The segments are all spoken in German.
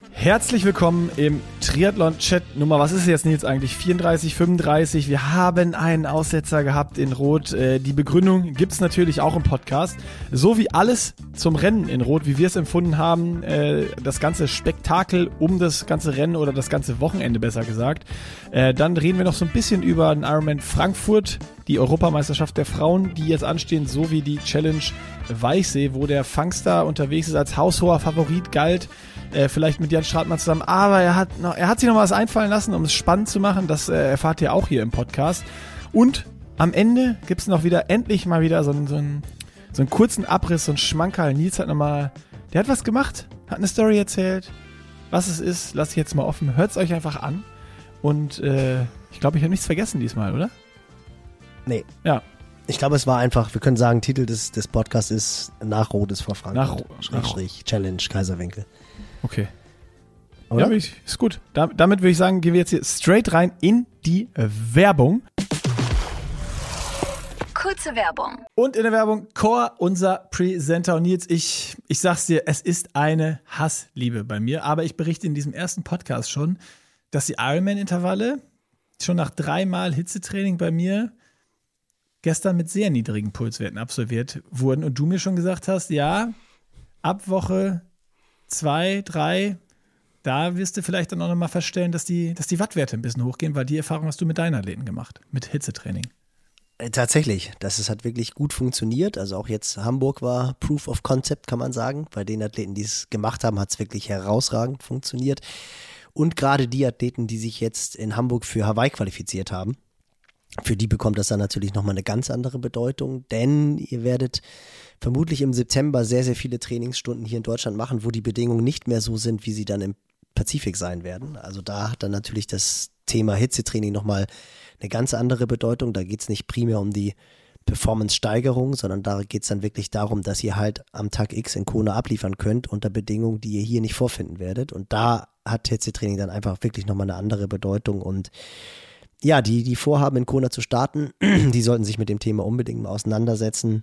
Herzlich willkommen im Triathlon-Chat Nummer, was ist es jetzt Nils eigentlich, 34, 35. Wir haben einen Aussetzer gehabt in Rot. Die Begründung gibt's natürlich auch im Podcast. So wie alles zum Rennen in Rot, wie wir es empfunden haben, das ganze Spektakel um das ganze Rennen oder das ganze Wochenende besser gesagt. Dann reden wir noch so ein bisschen über den Ironman Frankfurt, die Europameisterschaft der Frauen, die jetzt anstehen, sowie die Challenge Weichsee, wo der Fangster unterwegs ist, als haushoher Favorit galt. Vielleicht mit Jan Stratmann zusammen, aber er hat sich noch was einfallen lassen, um es spannend zu machen. Das erfahrt ihr auch hier im Podcast. Und am Ende gibt es noch wieder, endlich mal wieder so einen kurzen Abriss, so einen Schmankerl. Nils hat nochmal, der hat was gemacht, hat eine Story erzählt. Was es ist, lasse ich jetzt mal offen. Hört es euch einfach an. Und ich glaube, ich habe nichts vergessen diesmal, oder? Nee. Ja. Ich glaube, es war einfach, wir können sagen, Titel des Podcasts ist Nach Rot ist vor Frankfurt. Challenge Kaiserwinkel. Okay. Oder? Ja, ist gut. Damit würde ich sagen, gehen wir jetzt hier straight rein in die Werbung. Kurze Werbung. Und in der Werbung Core, unser Presenter. Und Nils, ich sag's dir, es ist eine Hassliebe bei mir. Aber ich berichte in diesem ersten Podcast schon, dass die Ironman-Intervalle schon nach 3 Mal Hitzetraining bei mir gestern mit sehr niedrigen Pulswerten absolviert wurden. Und du mir schon gesagt hast, ja, ab Woche 2, 3, da wirst du vielleicht dann auch nochmal feststellen, dass die Wattwerte ein bisschen hochgehen, weil die Erfahrung hast du mit deinen Athleten gemacht, mit Hitzetraining. Tatsächlich, hat wirklich gut funktioniert. Also auch jetzt Hamburg war Proof of Concept, kann man sagen. Bei den Athleten, die es gemacht haben, hat es wirklich herausragend funktioniert. Und gerade die Athleten, die sich jetzt in Hamburg für Hawaii qualifiziert haben, für die bekommt das dann natürlich nochmal eine ganz andere Bedeutung, denn ihr werdet vermutlich im September sehr, sehr viele Trainingsstunden hier in Deutschland machen, wo die Bedingungen nicht mehr so sind, wie sie dann im Pazifik sein werden. Also da hat dann natürlich das Thema Hitzetraining nochmal eine ganz andere Bedeutung. Da geht es nicht primär um die Performance-Steigerung, sondern da geht es dann wirklich darum, dass ihr halt am Tag X in Kona abliefern könnt unter Bedingungen, die ihr hier nicht vorfinden werdet. Und da hat Hitzetraining dann einfach wirklich nochmal eine andere Bedeutung. Und ja, die vorhaben, in Kona zu starten, die sollten sich mit dem Thema unbedingt mal auseinandersetzen.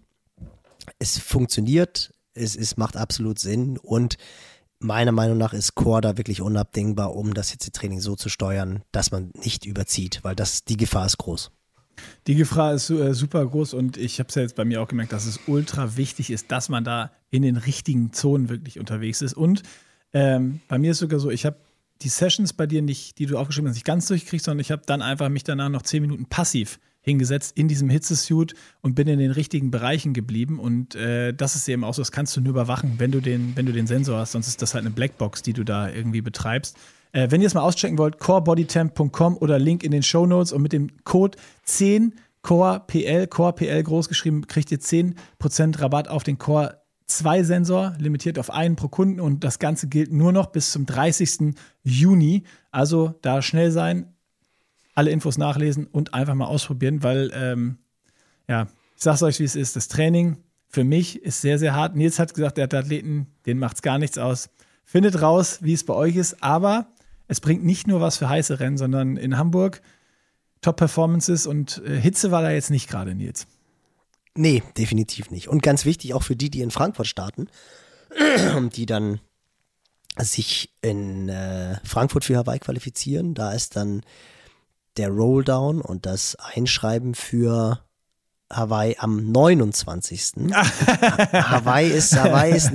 Es funktioniert, es macht absolut Sinn und meiner Meinung nach ist Core da wirklich unabdingbar, um das Hitzetraining so zu steuern, dass man nicht überzieht, weil die Gefahr ist groß. Die Gefahr ist super groß und ich habe es ja jetzt bei mir auch gemerkt, dass es ultra wichtig ist, dass man da in den richtigen Zonen wirklich unterwegs ist. Und bei mir ist sogar so, ich habe die Sessions bei dir nicht, die du aufgeschrieben hast, nicht ganz durchgekriegt, sondern ich habe dann einfach mich danach noch 10 Minuten passiv hingesetzt in diesem Hitzesuit und bin in den richtigen Bereichen geblieben. Und das ist eben auch so, das kannst du nur überwachen, wenn du den Sensor hast, sonst ist das halt eine Blackbox, die du da irgendwie betreibst. Wenn ihr es mal auschecken wollt, corebodytemp.com oder Link in den Shownotes und mit dem Code 10 CorePL groß geschrieben, kriegt ihr 10% Rabatt auf den Core 2 Sensor, limitiert auf einen pro Kunden und das Ganze gilt nur noch bis zum 30. Juni. Also da schnell sein, alle Infos nachlesen und einfach mal ausprobieren, weil, ich sag's euch, wie es ist, das Training für mich ist sehr, sehr hart. Nils hat gesagt, der hat Athleten, denen macht's gar nichts aus. Findet raus, wie es bei euch ist, aber es bringt nicht nur was für heiße Rennen, sondern in Hamburg Top-Performances und Hitze war da jetzt nicht gerade, Nils. Nee, definitiv nicht. Und ganz wichtig auch für die in Frankfurt starten, die dann sich in Frankfurt für Hawaii qualifizieren. Da ist dann der Rolldown und das Einschreiben für Hawaii am 29. Hawaii ist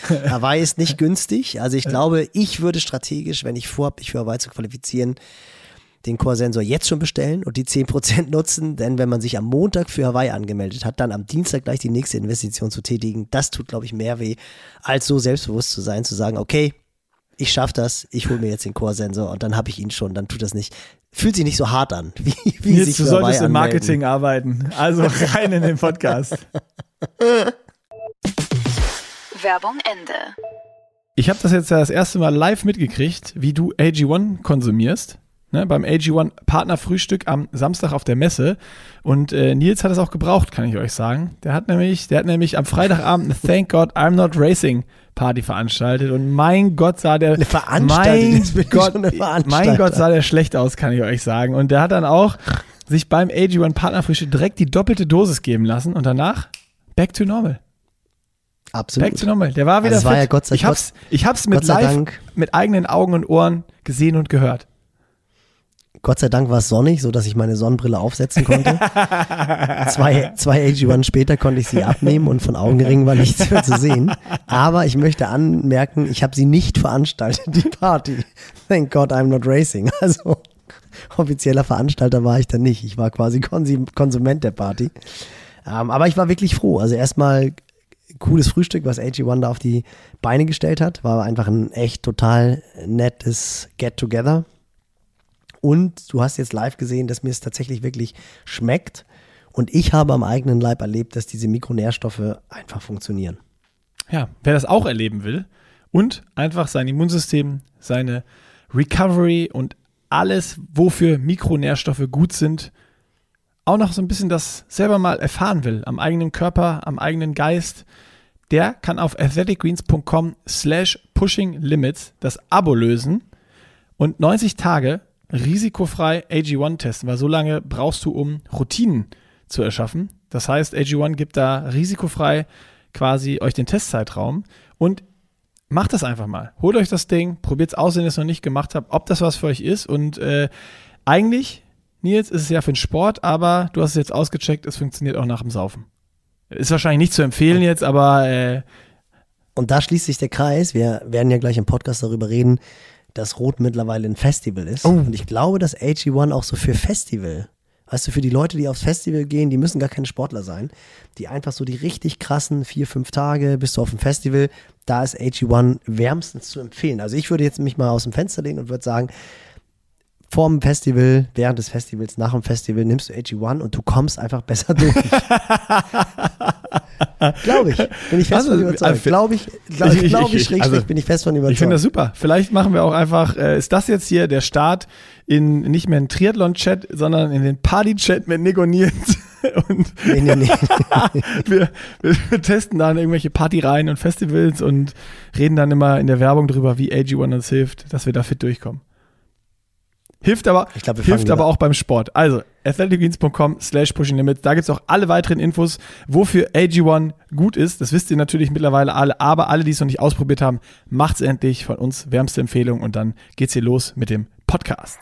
nicht günstig. Also ich glaube, ich würde strategisch, wenn ich vorhabe, mich für Hawaii zu qualifizieren, den Core-Sensor jetzt schon bestellen und die 10% nutzen, denn wenn man sich am Montag für Hawaii angemeldet hat, dann am Dienstag gleich die nächste Investition zu tätigen, das tut, glaube ich, mehr weh, als so selbstbewusst zu sein, zu sagen, okay, ich schaffe das, ich hole mir jetzt den Core-Sensor und dann habe ich ihn schon, dann tut das nicht, fühlt sich nicht so hart an, wie Nils, sich du solltest im Marketing arbeiten, also rein in den Podcast. Werbung Ende. Ich habe das jetzt ja das erste Mal live mitgekriegt, wie du AG1 konsumierst. Ne, beim AG1 Partnerfrühstück am Samstag auf der Messe. Und Nils hat es auch gebraucht, kann ich euch sagen. Der hat nämlich am Freitagabend eine Thank God I'm Not Racing Party veranstaltet. Und mein Gott sah der schlecht aus, kann ich euch sagen. Und der hat dann auch sich beim AG1 Partnerfrühstück direkt die doppelte Dosis geben lassen und danach back to normal. Absolut. Back to normal. Der war wieder Also es war fit. ja Gott sei Ich hab's mit Gott sei live, Dank. mit eigenen Augen und Ohren gesehen und gehört. Gott sei Dank war es sonnig, sodass ich meine Sonnenbrille aufsetzen konnte. zwei AG1 später konnte ich sie abnehmen und von Augenringen war nichts mehr zu sehen. Aber ich möchte anmerken, ich habe sie nicht veranstaltet, die Party. Thank God I'm not racing. Also offizieller Veranstalter war ich dann nicht. Ich war quasi Konsument der Party. Aber ich war wirklich froh. Also erstmal cooles Frühstück, was AG1 da auf die Beine gestellt hat. War einfach ein echt total nettes Get-Together. Und du hast jetzt live gesehen, dass mir es tatsächlich wirklich schmeckt. Und ich habe am eigenen Leib erlebt, dass diese Mikronährstoffe einfach funktionieren. Ja, wer das auch erleben will und einfach sein Immunsystem, seine Recovery und alles, wofür Mikronährstoffe gut sind, auch noch so ein bisschen das selber mal erfahren will, am eigenen Körper, am eigenen Geist, der kann auf athleticgreens.com/pushinglimits das Abo lösen und 90 Tage risikofrei AG1 testen, weil so lange brauchst du, um Routinen zu erschaffen. Das heißt, AG1 gibt da risikofrei quasi euch den Testzeitraum und macht das einfach mal. Holt euch das Ding, probiert es aus, wenn ihr es noch nicht gemacht habt, ob das was für euch ist und eigentlich, Nils, ist es ja für den Sport, aber du hast es jetzt ausgecheckt, es funktioniert auch nach dem Saufen. Ist wahrscheinlich nicht zu empfehlen jetzt, aber Und da schließt sich der Kreis. Wir werden ja gleich im Podcast darüber reden, dass Rot mittlerweile ein Festival ist. Und ich glaube, dass AG1 auch so für Festival, weißt du, für die Leute, die aufs Festival gehen, die müssen gar keine Sportler sein, die einfach so die richtig krassen 4-5 Tage bist du auf dem Festival, da ist AG1 wärmstens zu empfehlen. Also ich würde jetzt mich mal aus dem Fenster lehnen und würde sagen, vor dem Festival, während des Festivals, nach dem Festival nimmst du AG1 und du kommst einfach besser durch. Glaube ich. Bin ich fest von überzeugt. Glaube ich, bin ich fest von überzeugt. Ich finde das super. Vielleicht machen wir auch einfach, ist das jetzt hier der Start in nicht mehr einen Triathlon-Chat, sondern in den Party-Chat mit Nick und Nils. Und Nee. wir testen dann irgendwelche Partyreihen und Festivals und reden dann immer in der Werbung drüber, wie AG1 uns hilft, dass wir da fit durchkommen. Hilft aber auch beim Sport. Also, athleticgreens.com/pushinglimits. Da gibt es auch alle weiteren Infos, wofür AG1 gut ist. Das wisst ihr natürlich mittlerweile alle, aber alle, die es noch nicht ausprobiert haben, macht's endlich. Von uns wärmste Empfehlung und dann geht's hier los mit dem Podcast.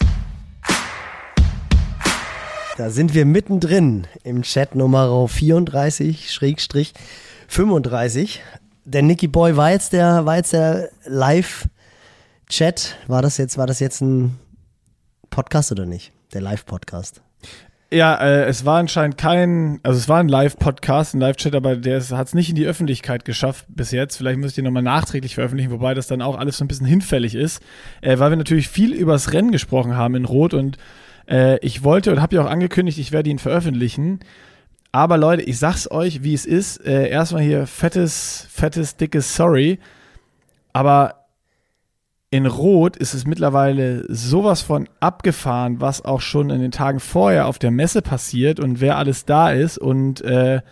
Da sind wir mittendrin im Chat Nummer 34/35. Der Nicky Boy war jetzt der Live-Chat. War das jetzt ein Podcast oder nicht? Der Live-Podcast. Ja, es war anscheinend es war ein Live-Podcast, ein Live-Chat, aber der hat es nicht in die Öffentlichkeit geschafft bis jetzt. Vielleicht müsst ihr nochmal nachträglich veröffentlichen, wobei das dann auch alles so ein bisschen hinfällig ist, weil wir natürlich viel über das Rennen gesprochen haben in Rot und ich wollte und habe ja auch angekündigt, ich werde ihn veröffentlichen. Aber Leute, ich sag's euch, wie es ist. Erstmal hier fettes, dickes Sorry. Aber in Rot ist es mittlerweile sowas von abgefahren, was auch schon in den Tagen vorher auf der Messe passiert und wer alles da ist. Und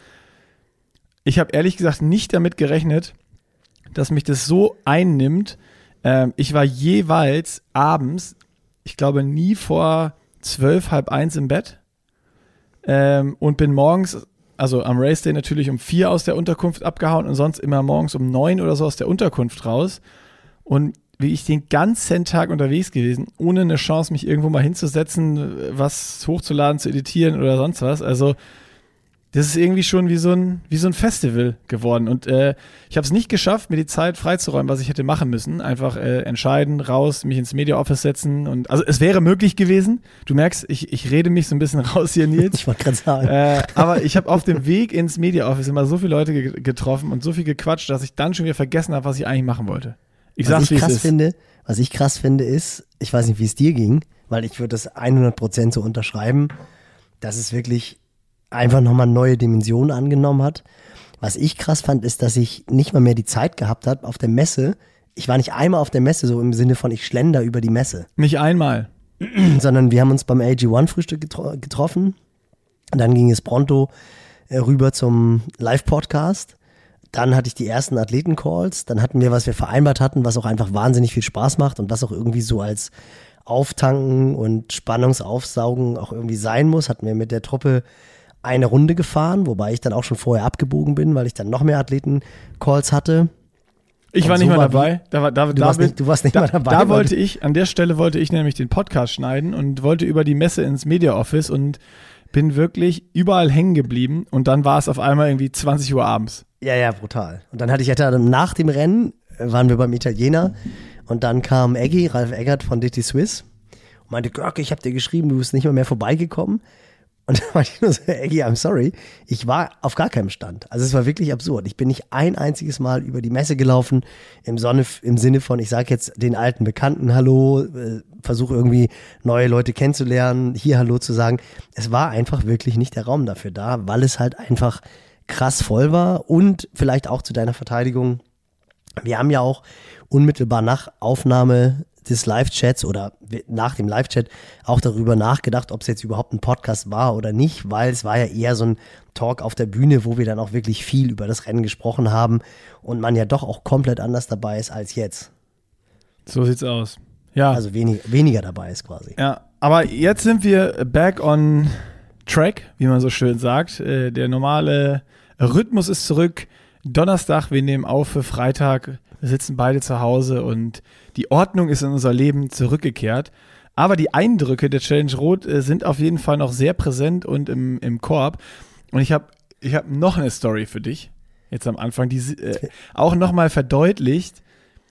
ich habe ehrlich gesagt nicht damit gerechnet, dass mich das so einnimmt. Ich war jeweils abends, ich glaube nie vor 12, halb 1 im Bett und bin morgens, also am Race Day natürlich um 4 aus der Unterkunft abgehauen und sonst immer morgens um 9 oder so aus der Unterkunft raus. Und wie ich den ganzen Tag unterwegs gewesen, ohne eine Chance, mich irgendwo mal hinzusetzen, was hochzuladen, zu editieren oder sonst was. Also das ist irgendwie schon wie so ein Festival geworden. Und ich habe es nicht geschafft, mir die Zeit freizuräumen, was ich hätte machen müssen. Einfach entscheiden, raus, mich ins Media Office setzen. Und also es wäre möglich gewesen. Du merkst, ich rede mich so ein bisschen raus hier, Nils. Ich wollte gerade sagen. Aber ich habe auf dem Weg ins Media Office immer so viele Leute getroffen und so viel gequatscht, dass ich dann schon wieder vergessen habe, was ich eigentlich machen wollte. Was ich krass finde ist, ich weiß nicht, wie es dir ging, weil ich würde das 100% so unterschreiben, dass es wirklich einfach nochmal neue Dimensionen angenommen hat. Was ich krass fand, ist, dass ich nicht mal mehr die Zeit gehabt habe auf der Messe. Ich war nicht einmal auf der Messe, so im Sinne von ich schlender über die Messe. Nicht einmal. Sondern wir haben uns beim AG1-Frühstück getroffen. Und dann ging es pronto rüber zum Live-Podcast. Dann hatte ich die ersten Athleten-Calls, dann hatten wir, was wir vereinbart hatten, was auch einfach wahnsinnig viel Spaß macht und was auch irgendwie so als Auftanken und Spannungsaufsaugen auch irgendwie sein muss, hatten wir mit der Truppe eine Runde gefahren, wobei ich dann auch schon vorher abgebogen bin, weil ich dann noch mehr Athleten-Calls hatte. Ich war nicht mal dabei. Du warst nicht mal dabei. An der Stelle wollte ich nämlich den Podcast schneiden und wollte über die Messe ins Media Office und bin wirklich überall hängen geblieben und dann war es auf einmal irgendwie 20 Uhr abends. Ja, brutal. Und dann nach dem Rennen, waren wir beim Italiener und dann kam Ralf Eggert von DT Swiss und meinte, Görke, ich habe dir geschrieben, du bist nicht mal mehr vorbeigekommen. Und dann war ich nur so, Eggy, I'm sorry, ich war auf gar keinem Stand. Also es war wirklich absurd. Ich bin nicht ein einziges Mal über die Messe gelaufen, im Sinne von, ich sage jetzt den alten Bekannten Hallo, versuche irgendwie neue Leute kennenzulernen, hier Hallo zu sagen. Es war einfach wirklich nicht der Raum dafür da, weil es halt einfach krass voll war und vielleicht auch zu deiner Verteidigung, wir haben ja auch unmittelbar nach Aufnahme des Live-Chats oder nach dem Live-Chat auch darüber nachgedacht, ob es jetzt überhaupt ein Podcast war oder nicht, weil es war ja eher so ein Talk auf der Bühne, wo wir dann auch wirklich viel über das Rennen gesprochen haben und man ja doch auch komplett anders dabei ist als jetzt. So sieht's aus. Ja. Also weniger dabei ist quasi. Ja, aber jetzt sind wir back on track, wie man so schön sagt. Der normale Rhythmus ist zurück. Donnerstag, wir nehmen auf für Freitag. Wir sitzen beide zu Hause und die Ordnung ist in unser Leben zurückgekehrt. Aber die Eindrücke der Challenge Rot sind auf jeden Fall noch sehr präsent und im Korb. Und ich hab noch eine Story für dich, jetzt am Anfang, die auch nochmal verdeutlicht,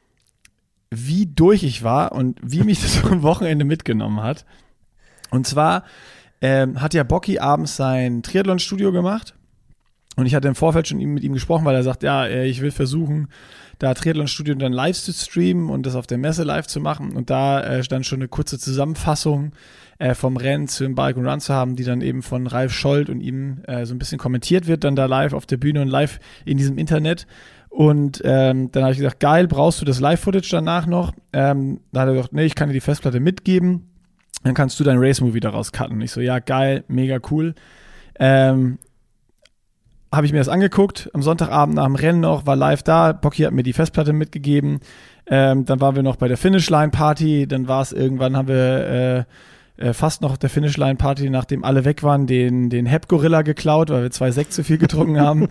wie durch ich war und wie mich das am Wochenende mitgenommen hat. Und zwar hat ja Bocky abends sein Triathlon-Studio gemacht. Und ich hatte im Vorfeld schon mit ihm gesprochen, weil er sagt, ja, ich will versuchen, da Triathlon-Studio dann live zu streamen und das auf der Messe live zu machen. Und da stand schon eine kurze Zusammenfassung vom Rennen zum Bike and Run zu haben, die dann eben von Ralf Scholz und ihm so ein bisschen kommentiert wird, dann da live auf der Bühne und live in diesem Internet. Und dann habe ich gesagt, geil, brauchst du das Live-Footage danach noch? Da hat er gesagt, nee, ich kann dir die Festplatte mitgeben, dann kannst du dein Race-Movie daraus cutten. Und ich so, ja, geil, mega cool. Habe ich mir das angeguckt, am Sonntagabend nach dem Rennen noch, war live da, Bocky hat mir die Festplatte mitgegeben, dann waren wir noch bei der Finishline-Party, dann war es irgendwann, haben wir fast noch der Finishline-Party, nachdem alle weg waren, den Hep-Gorilla geklaut, weil wir 2 Sekt zu viel getrunken haben.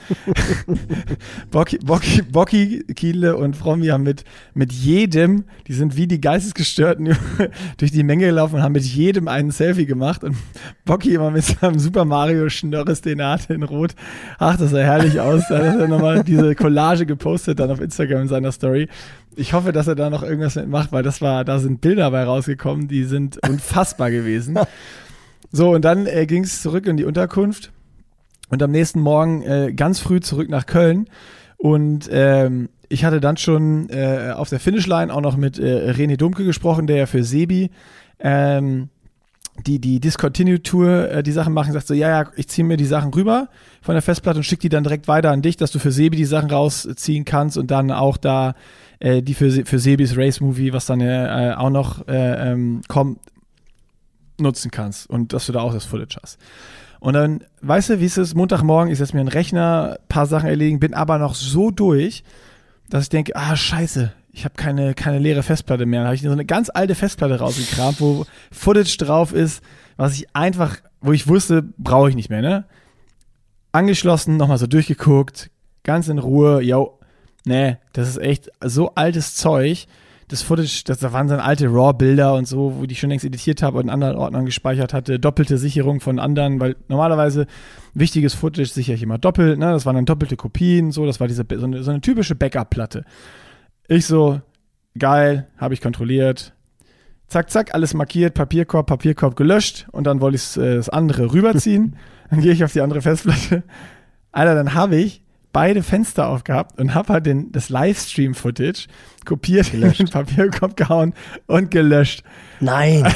Bocky, Kiele und Frommi haben mit jedem, die sind wie die Geistesgestörten durch die Menge gelaufen und haben mit jedem einen Selfie gemacht und Bocky immer mit seinem Super Mario Schnörres, den er hatte in Rot. Ach, das sah herrlich aus. Da hat er nochmal diese Collage gepostet dann auf Instagram in seiner Story. Ich hoffe, dass er da noch irgendwas mitmacht, weil da sind Bilder bei rausgekommen, die sind unfassbar gewesen. So, und dann ging es zurück in die Unterkunft und am nächsten Morgen ganz früh zurück nach Köln. Und ich hatte dann schon auf der Finishline auch noch mit René Dumke gesprochen, der ja für Sebi die Discontinued Tour die Sachen machen, sagt so, ja, ich ziehe mir die Sachen rüber von der Festplatte und schicke die dann direkt weiter an dich, dass du für Sebi die Sachen rausziehen kannst und dann auch da die für Sebis Race-Movie, was dann auch noch kommt, nutzen kannst und dass du da auch das Footage hast. Und dann, weißt du, wie es ist, Montagmorgen, ich setze mir einen Rechner, paar Sachen erledigen, bin aber noch so durch, dass ich denke, scheiße, ich habe keine leere Festplatte mehr. Dann habe ich so eine ganz alte Festplatte rausgekramt, wo Footage drauf ist, wo ich wusste, brauche ich nicht mehr, ne? Angeschlossen, nochmal so durchgeguckt, ganz in Ruhe, nee, das ist echt so altes Zeug. Das Footage, da waren dann alte RAW-Bilder und so, wo ich schon längst editiert habe und in anderen Ordnern gespeichert hatte. Doppelte Sicherung von anderen, weil normalerweise wichtiges Footage sichere ich immer doppelt, ne? Das waren dann doppelte Kopien, so, das war so eine typische Backup-Platte. Ich so, geil, habe ich kontrolliert. Zack, zack, alles markiert, Papierkorb gelöscht und dann wollte ich das andere rüberziehen. Dann gehe ich auf die andere Festplatte. Alter, dann habe ich beide Fenster aufgehabt und habe halt das Livestream-Footage kopiert, in den Papierkorb gehauen und gelöscht. Nein.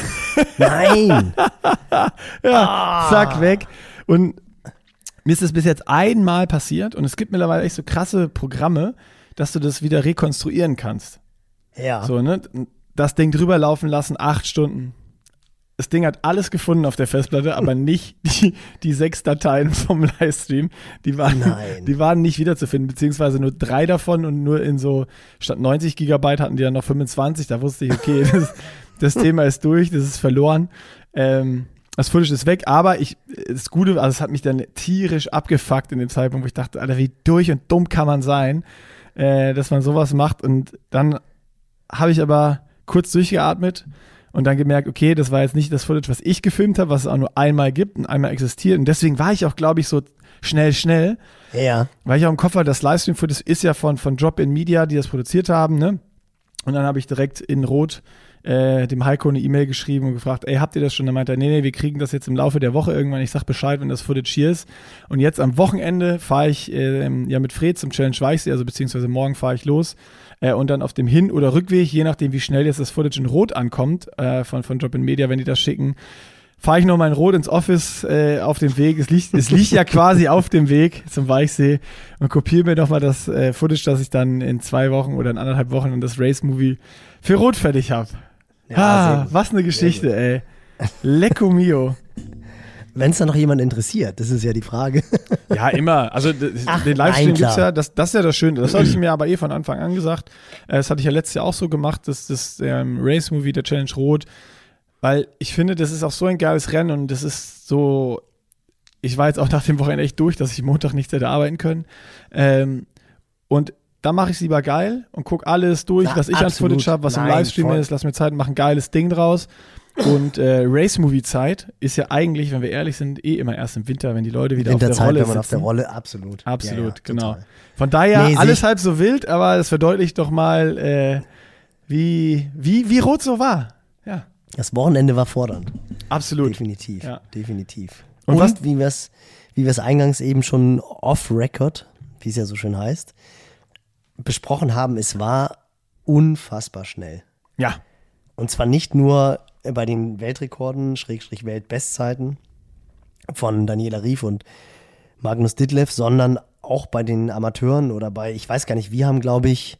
Zack, weg. Und mir ist das bis jetzt einmal passiert und es gibt mittlerweile echt so krasse Programme, dass du das wieder rekonstruieren kannst. Ja. So, ne? Das Ding drüber laufen lassen, 8 Stunden. Das Ding hat alles gefunden auf der Festplatte, aber nicht die 6 Dateien vom Livestream. Die waren nicht wiederzufinden, beziehungsweise nur 3 davon und nur in so, statt 90 Gigabyte hatten die dann noch 25. Da wusste ich, okay, das Thema ist durch, das ist verloren. Das Footage ist weg, aber das Gute, also es hat mich dann tierisch abgefuckt in dem Zeitpunkt, wo ich dachte, Alter, wie durch und dumm kann man sein, dass man sowas macht. Und dann habe ich aber kurz durchgeatmet und dann gemerkt, okay, das war jetzt nicht das Footage, was ich gefilmt habe, was es auch nur einmal gibt und einmal existiert. Und deswegen war ich auch, glaube ich, so schnell. Ja. Weil ich auch im Kopf hatte, das Livestream-Footage ist ja von Drop-In Media, die das produziert haben, ne? Und dann habe ich direkt in Rot dem Heiko eine E-Mail geschrieben und gefragt, ey, habt ihr das schon? Dann meinte er, nee, wir kriegen das jetzt im Laufe der Woche irgendwann. Ich sag Bescheid, wenn das Footage hier ist. Und jetzt am Wochenende fahre ich mit Fred zum Challenge Weichsee, also beziehungsweise morgen fahre ich los. Und dann auf dem Hin- oder Rückweg, je nachdem, wie schnell jetzt das Footage in Rot ankommt, von Drop-In Media, wenn die das schicken, fahre ich nochmal in Rot ins Office auf dem Weg. Es liegt ja quasi auf dem Weg zum Weichsee und kopiere mir nochmal das Footage, das ich dann in 2 Wochen oder in 1,5 Wochen und das Race-Movie für Rot fertig habe. Ja, was eine Geschichte, ey. Lecco mio. Wenn es da noch jemand interessiert, das ist ja die Frage. Ja, immer. Also den Livestream gibt's ja, das ist ja das Schöne. Das hatte ich mir aber von Anfang an gesagt. Das hatte ich ja letztes Jahr auch so gemacht, das Race-Movie, der Challenge Rot. Weil ich finde, das ist auch so ein geiles Rennen und das ist so, ich war jetzt auch nach dem Wochenende echt durch, dass ich Montag nicht hätte arbeiten können. Und da mache ich es lieber geil und gucke alles durch, was ich als Footage habe, was im Livestream ist, lass mir Zeit und mache ein geiles Ding draus. Und Race-Movie-Zeit ist ja eigentlich, wenn wir ehrlich sind, immer erst im Winter, wenn die Leute wieder auf der Rolle sitzen. Wenn man auf der Rolle, absolut. Absolut, ja, genau. total. Von daher alles halb so wild, aber das verdeutlicht doch mal, wie rot so war. Ja. Das Wochenende war fordernd. Absolut. Definitiv, ja. Definitiv. Und wie wir es eingangs eben schon off-Record, wie es ja so schön heißt, besprochen haben, es war unfassbar schnell. Ja. Und zwar nicht nur bei den Weltrekorden, / Weltbestzeiten von Daniela Ryf und Magnus Ditlev, sondern auch bei den Amateuren oder ich weiß gar nicht, wir haben, glaube ich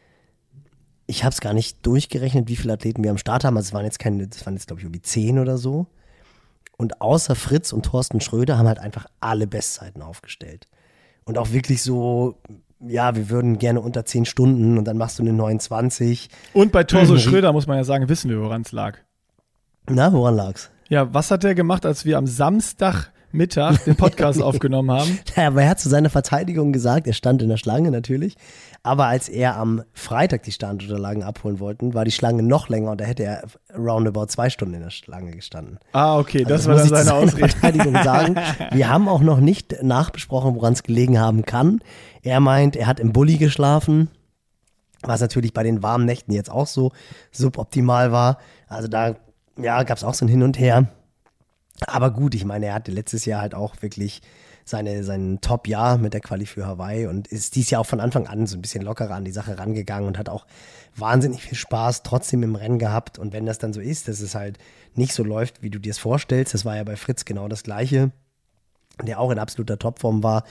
habe es gar nicht durchgerechnet, wie viele Athleten wir am Start haben. Also es waren jetzt, glaube ich, irgendwie 10 oder so. Und außer Fritz und Thorsten Schröder haben halt einfach alle Bestzeiten aufgestellt. Und auch wirklich so, ja, wir würden gerne unter 10 Stunden und dann machst du eine 29. Und bei Thorsten Schröder, muss man ja sagen, wissen wir, woran es lag. Na, woran lag's? Ja, was hat der gemacht, als wir am Samstagmittag den Podcast aufgenommen haben? Ja, aber er hat zu seiner Verteidigung gesagt, er stand in der Schlange natürlich, aber als er am Freitag die Startunterlagen abholen wollte, war die Schlange noch länger und da hätte er roundabout 2 Stunden in der Schlange gestanden. Ah, okay, das also war dann seine Ausrede. Verteidigung sagen. Wir haben auch noch nicht nachbesprochen, woran es gelegen haben kann. Er meint, er hat im Bulli geschlafen, was natürlich bei den warmen Nächten jetzt auch so suboptimal war. Also da gab es auch so ein Hin und Her. Aber gut, ich meine, er hatte letztes Jahr halt auch wirklich sein Top-Jahr mit der Quali für Hawaii und ist dieses Jahr auch von Anfang an so ein bisschen lockerer an die Sache rangegangen und hat auch wahnsinnig viel Spaß trotzdem im Rennen gehabt. Und wenn das dann so ist, dass es halt nicht so läuft, wie du dir es vorstellst, das war ja bei Fritz genau das Gleiche, der auch in absoluter Topform war.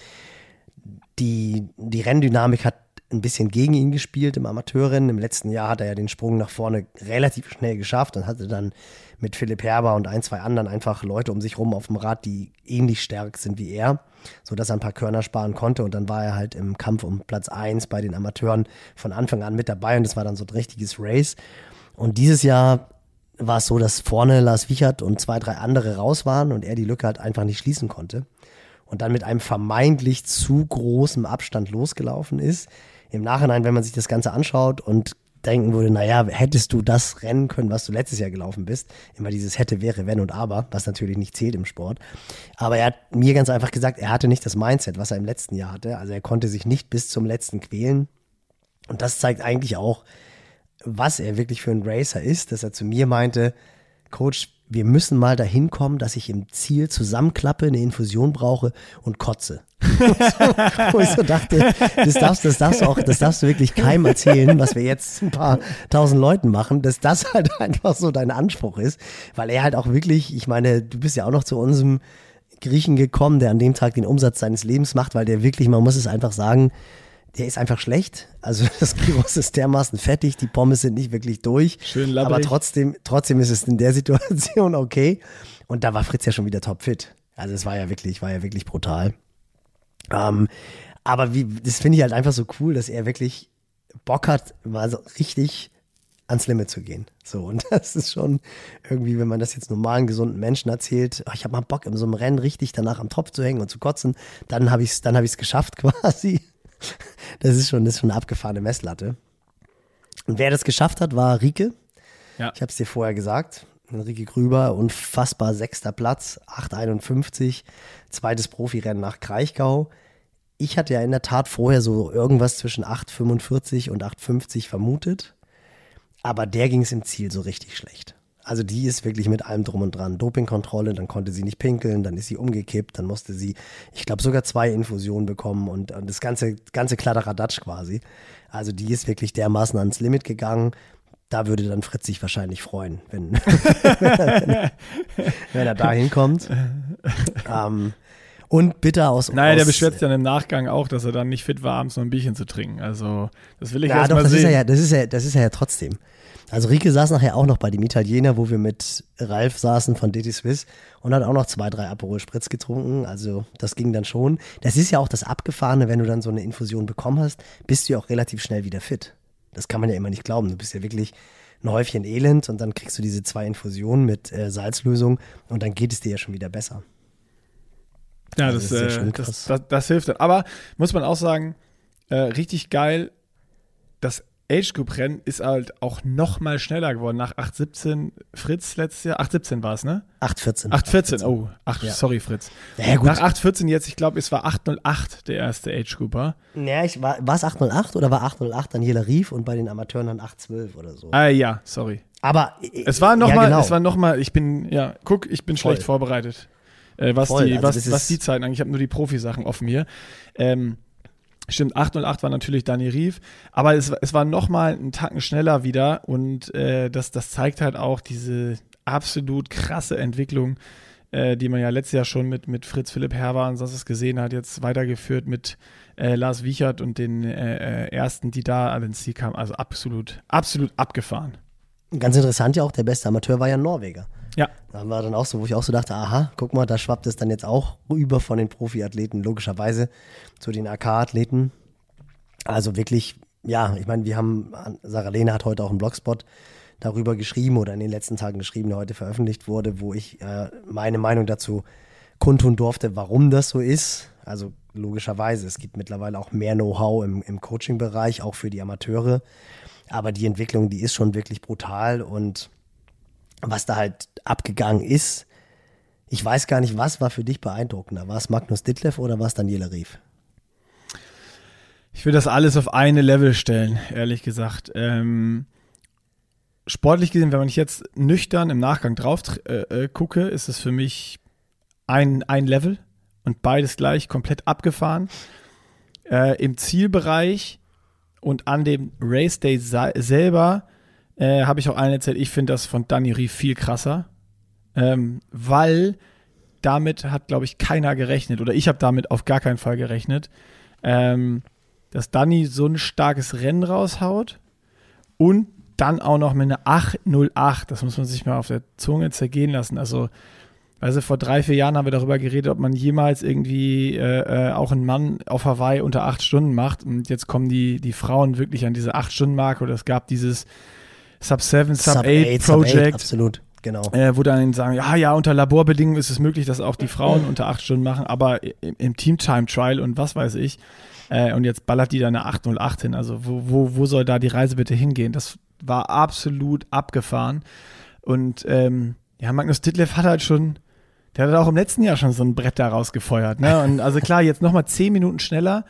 Die Renndynamik hat ein bisschen gegen ihn gespielt im Amateurrennen. Im letzten Jahr hat er ja den Sprung nach vorne relativ schnell geschafft und hatte dann mit Philipp Herber und 1, 2 anderen einfach Leute um sich rum auf dem Rad, die ähnlich stark sind wie er, sodass er ein paar Körner sparen konnte. Und dann war er halt im Kampf um Platz 1 bei den Amateuren von Anfang an mit dabei und das war dann so ein richtiges Race. Und dieses Jahr war es so, dass vorne Lars Wiechert und 2, 3 andere raus waren und er die Lücke halt einfach nicht schließen konnte. Und dann mit einem vermeintlich zu großen Abstand losgelaufen ist. Im Nachhinein, wenn man sich das Ganze anschaut und denken würde, naja, hättest du das rennen können, was du letztes Jahr gelaufen bist, immer dieses hätte, wäre, wenn und aber, was natürlich nicht zählt im Sport. Aber er hat mir ganz einfach gesagt, er hatte nicht das Mindset, was er im letzten Jahr hatte. Also er konnte sich nicht bis zum letzten quälen. Und das zeigt eigentlich auch, was er wirklich für ein Racer ist, dass er zu mir meinte, Coach, wir müssen mal dahin kommen, dass ich im Ziel zusammenklappe, eine Infusion brauche und kotze. Wo ich so dachte, das darfst du wirklich keinem erzählen, was wir jetzt ein paar 1000 Leuten machen, dass das halt einfach so dein Anspruch ist, weil er halt auch wirklich, ich meine, du bist ja auch noch zu unserem Griechen gekommen, der an dem Tag den Umsatz seines Lebens macht, weil der wirklich, man muss es einfach sagen, der ist einfach schlecht. Also das Gyros ist dermaßen fettig, die Pommes sind nicht wirklich durch. Schön labbrig. Aber trotzdem ist es in der Situation okay. Und da war Fritz ja schon wieder topfit. Also es war ja wirklich brutal. Aber das finde ich halt einfach so cool, dass er wirklich Bock hat, mal so richtig ans Limit zu gehen. So, und das ist schon irgendwie, wenn man das jetzt normalen, gesunden Menschen erzählt, ich habe mal Bock, in so einem Rennen richtig danach am Tropf zu hängen und zu kotzen, dann habe ich es geschafft quasi. Das ist schon eine abgefahrene Messlatte. Und wer das geschafft hat, war Rieke. Ja. Ich habe es dir vorher gesagt. Rieke Grüber, unfassbar 6. Platz, 8,51, zweites Profirennen nach Kraichgau. Ich hatte ja in der Tat vorher so irgendwas zwischen 8,45 und 8,50 vermutet. Aber der ging es im Ziel so richtig schlecht. Also die ist wirklich mit allem drum und dran. Dopingkontrolle, dann konnte sie nicht pinkeln, dann ist sie umgekippt, dann musste sie, ich glaube, sogar 2 Infusionen bekommen und das ganze Kladderadatsch quasi. Also die ist wirklich dermaßen ans Limit gegangen. Da würde dann Fritz sich wahrscheinlich freuen, wenn er da hinkommt. Und bitter aus. Naja, der beschwert sich dann im Nachgang auch, dass er dann nicht fit war, abends noch ein Bierchen zu trinken. Also, das will ich erst mal sehen. Das ist er ja trotzdem. Also, Rieke saß nachher auch noch bei dem Italiener, wo wir mit Ralf saßen von DT Swiss und hat auch noch 2, 3 Aperol Spritz getrunken. Also, das ging dann schon. Das ist ja auch das Abgefahrene, wenn du dann so eine Infusion bekommen hast, bist du ja auch relativ schnell wieder fit. Das kann man ja immer nicht glauben. Du bist ja wirklich ein Häufchen Elend und dann kriegst du diese 2 Infusionen mit Salzlösung und dann geht es dir ja schon wieder besser. Ja, also das hilft dann. Aber muss man auch sagen, richtig geil, das Age-Group-Rennen ist halt auch noch mal schneller geworden. Nach 8,17 Fritz letztes Jahr. 8,17 war es, ne? 8,14. 8,14, oh. Ja. Sorry, Fritz. Ja, gut. Nach 8,14 jetzt, ich glaube, es war 8,08 der erste Age-Grouper. Ja, war es 8,08 oder war 8,08 Daniela Rief und bei den Amateuren dann 8,12 oder so? Ja, sorry. Aber es war noch mal, genau. ich bin schlecht vorbereitet. Was die Zeiten angeht. Ich habe nur die Profisachen offen hier. Stimmt, 8,08 war natürlich Dani Rief, aber es war nochmal einen Tacken schneller wieder und das zeigt halt auch diese absolut krasse Entwicklung, die man ja letztes Jahr schon mit Fritz Philipp Herber und sonst was gesehen hat, jetzt weitergeführt mit Lars Wiechert und den ersten, die da ins Ziel kamen. Also absolut abgefahren. Ganz interessant ja auch, der beste Amateur war ja ein Norweger. Ja. Da war dann auch so, wo ich auch so dachte, aha, guck mal, da schwappt es dann jetzt auch rüber von den Profiathleten, logischerweise, zu den AK-Athleten. Also wirklich, ja, ich meine, Sarah Lehne hat heute auch einen Blogspot darüber geschrieben oder in den letzten Tagen geschrieben, der heute veröffentlicht wurde, wo ich meine Meinung dazu kundtun durfte, warum das so ist. Also logischerweise, es gibt mittlerweile auch mehr Know-how im Coaching-Bereich, auch für die Amateure. Aber die Entwicklung, die ist schon wirklich brutal und was da halt abgegangen ist, ich weiß gar nicht, was war für dich beeindruckender? War es Magnus Ditlev oder war es Daniela Rief? Ich will das alles auf eine Level stellen, ehrlich gesagt. Sportlich gesehen, wenn man jetzt nüchtern im Nachgang drauf gucke, ist es für mich ein Level und beides gleich komplett abgefahren. Im Zielbereich und an dem Race Day selber habe ich auch allen erzählt, ich finde das von Dani Rief viel krasser, weil damit hat, glaube ich, keiner gerechnet oder ich habe damit auf gar keinen Fall gerechnet, dass Dani so ein starkes Rennen raushaut und dann auch noch mit einer 8,08, das muss man sich mal auf der Zunge zergehen lassen, also vor 3-4 Jahren haben wir darüber geredet, ob man jemals irgendwie auch einen Mann auf Hawaii unter 8 Stunden macht und jetzt kommen die Frauen wirklich an diese 8-Stunden-Marke oder es gab dieses Sub-7, Sub-8 Project. Absolut, genau. Wo dann sagen, ja, unter Laborbedingungen ist es möglich, dass auch die Frauen unter 8 Stunden machen, aber im Team-Time-Trial und was weiß ich. Und jetzt ballert die da eine 8,08 hin. Also wo soll da die Reise bitte hingehen? Das war absolut abgefahren. Und Magnus Ditlev hat halt schon, der hat auch im letzten Jahr schon so ein Brett da rausgefeuert. Ne? Und also klar, jetzt nochmal 10 Minuten schneller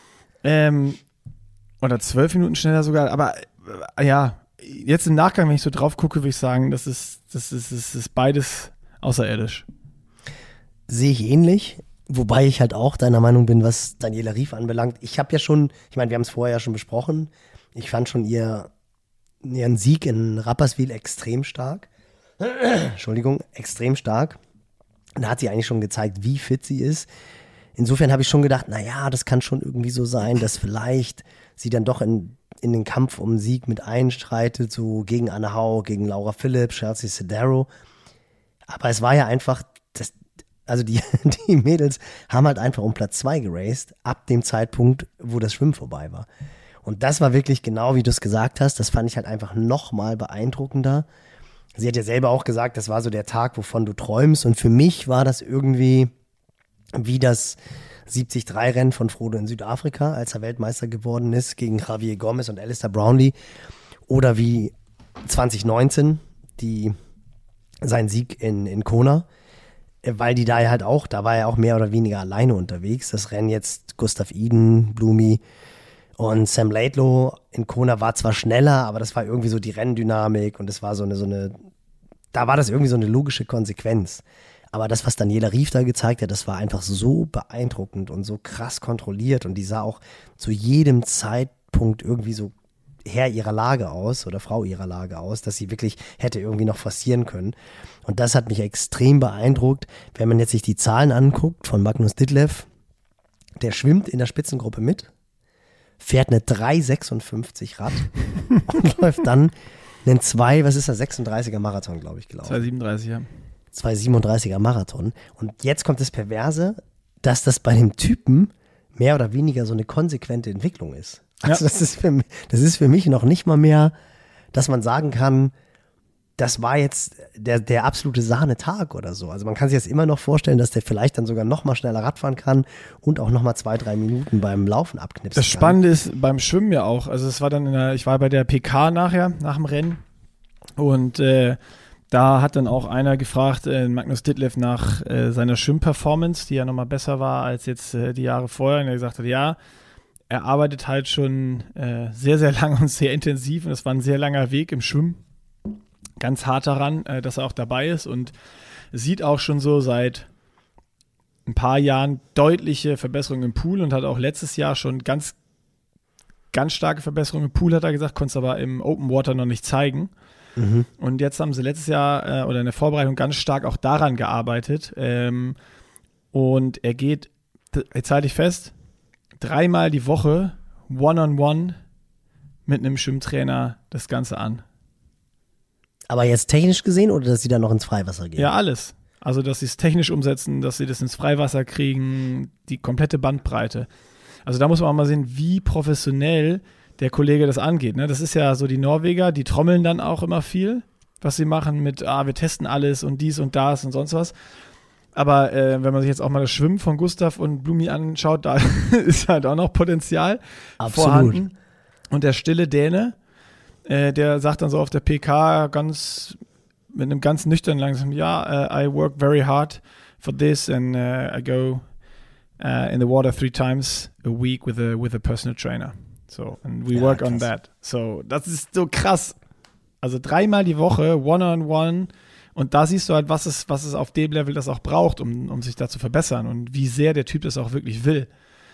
oder 12 Minuten schneller sogar, aber ja, jetzt im Nachgang, wenn ich so drauf gucke, würde ich sagen, das ist beides außerirdisch. Sehe ich ähnlich, wobei ich halt auch deiner Meinung bin, was Daniela Rief anbelangt. Ich habe ja schon, wir haben es vorher ja schon besprochen, ich fand schon ihren Sieg in Rapperswil extrem stark. Entschuldigung, extrem stark. Da hat sie eigentlich schon gezeigt, wie fit sie ist. Insofern habe ich schon gedacht, naja, das kann schon irgendwie so sein, dass vielleicht sie dann doch in den Kampf um den Sieg mit einstreitet, so gegen Anne Hau, gegen Laura Philipp, Chelsea Sodaro. Aber es war ja einfach, die Mädels haben halt einfach um Platz 2 geraced, ab dem Zeitpunkt, wo das Schwimmen vorbei war. Und das war wirklich genau, wie du es gesagt hast. Das fand ich halt einfach nochmal beeindruckender. Sie hat ja selber auch gesagt, das war so der Tag, wovon du träumst. Und für mich war das irgendwie wie das 73-Rennen von Frodo in Südafrika, als er Weltmeister geworden ist, gegen Javier Gomez und Alistair Brownlee. Oder wie 2019, sein Sieg in Kona. Weil die da halt auch, da war er auch mehr oder weniger alleine unterwegs. Das Rennen jetzt Gustav Iden, Blumi und Sam Laidlow in Kona war zwar schneller, aber das war irgendwie so die Renndynamik und es war da war das irgendwie so eine logische Konsequenz. Aber das, was Daniela Ryf da gezeigt hat, das war einfach so beeindruckend und so krass kontrolliert und die sah auch zu jedem Zeitpunkt irgendwie so Herr ihrer Lage aus oder Frau ihrer Lage aus, dass sie wirklich hätte irgendwie noch forcieren können. Und das hat mich extrem beeindruckt, wenn man jetzt sich die Zahlen anguckt von Magnus Ditlev, der schwimmt in der Spitzengruppe mit, fährt eine 3,56 Rad und läuft dann einen 36er Marathon, glaube ich, gelaufen. 2,37, ja. 2,37er Marathon. Und jetzt kommt das Perverse, dass das bei dem Typen mehr oder weniger so eine konsequente Entwicklung ist. Also das ist für mich noch nicht mal mehr, dass man sagen kann, das war jetzt der absolute Sahnetag oder so. Also man kann sich jetzt immer noch vorstellen, dass der vielleicht dann sogar noch mal schneller Radfahren kann und auch noch mal 2-3 Minuten beim Laufen abknipsen kann. Das Spannende ist beim Schwimmen ja auch. Also es war dann ich war bei der PK nachher, nach dem Rennen und da hat dann auch einer gefragt, Magnus Ditlev, nach seiner Schwimmperformance, die ja noch mal besser war als jetzt die Jahre vorher. Und er gesagt hat, ja, er arbeitet halt schon sehr, sehr lange und sehr intensiv und es war ein sehr langer Weg im Schwimmen. Ganz hart daran, dass er auch dabei ist und sieht auch schon so seit ein paar Jahren deutliche Verbesserungen im Pool und hat auch letztes Jahr schon ganz, ganz starke Verbesserungen im Pool, hat er gesagt, konnte es aber im Open Water noch nicht zeigen. Mhm. Und jetzt haben sie letztes Jahr oder in der Vorbereitung ganz stark auch daran gearbeitet. Und er geht, jetzt halte ich fest, 3-mal die Woche One-on-One mit einem Schwimmtrainer das Ganze an. Aber jetzt technisch gesehen oder dass sie dann noch ins Freiwasser gehen? Ja, alles. Also, dass sie es technisch umsetzen, dass sie das ins Freiwasser kriegen, die komplette Bandbreite. Also, da muss man auch mal sehen, wie professionell der Kollege das angeht. Ne? Das ist ja so, die Norweger, die trommeln dann auch immer viel, was sie machen mit, wir testen alles und dies und das und sonst was. Aber wenn man sich jetzt auch mal das Schwimmen von Gustav und Blumi anschaut, da ist halt auch noch Potenzial vorhanden. Und der stille Däne, der sagt dann so auf der PK mit einem ganz nüchternen langsam, I work very hard for this and I go in the water 3 times a week with a personal trainer. So, and we work on that. So, das ist so krass. Also 3-mal die Woche, One-on-One. Und da siehst du halt, was es auf dem Level das auch braucht, um sich da zu verbessern und wie sehr der Typ das auch wirklich will.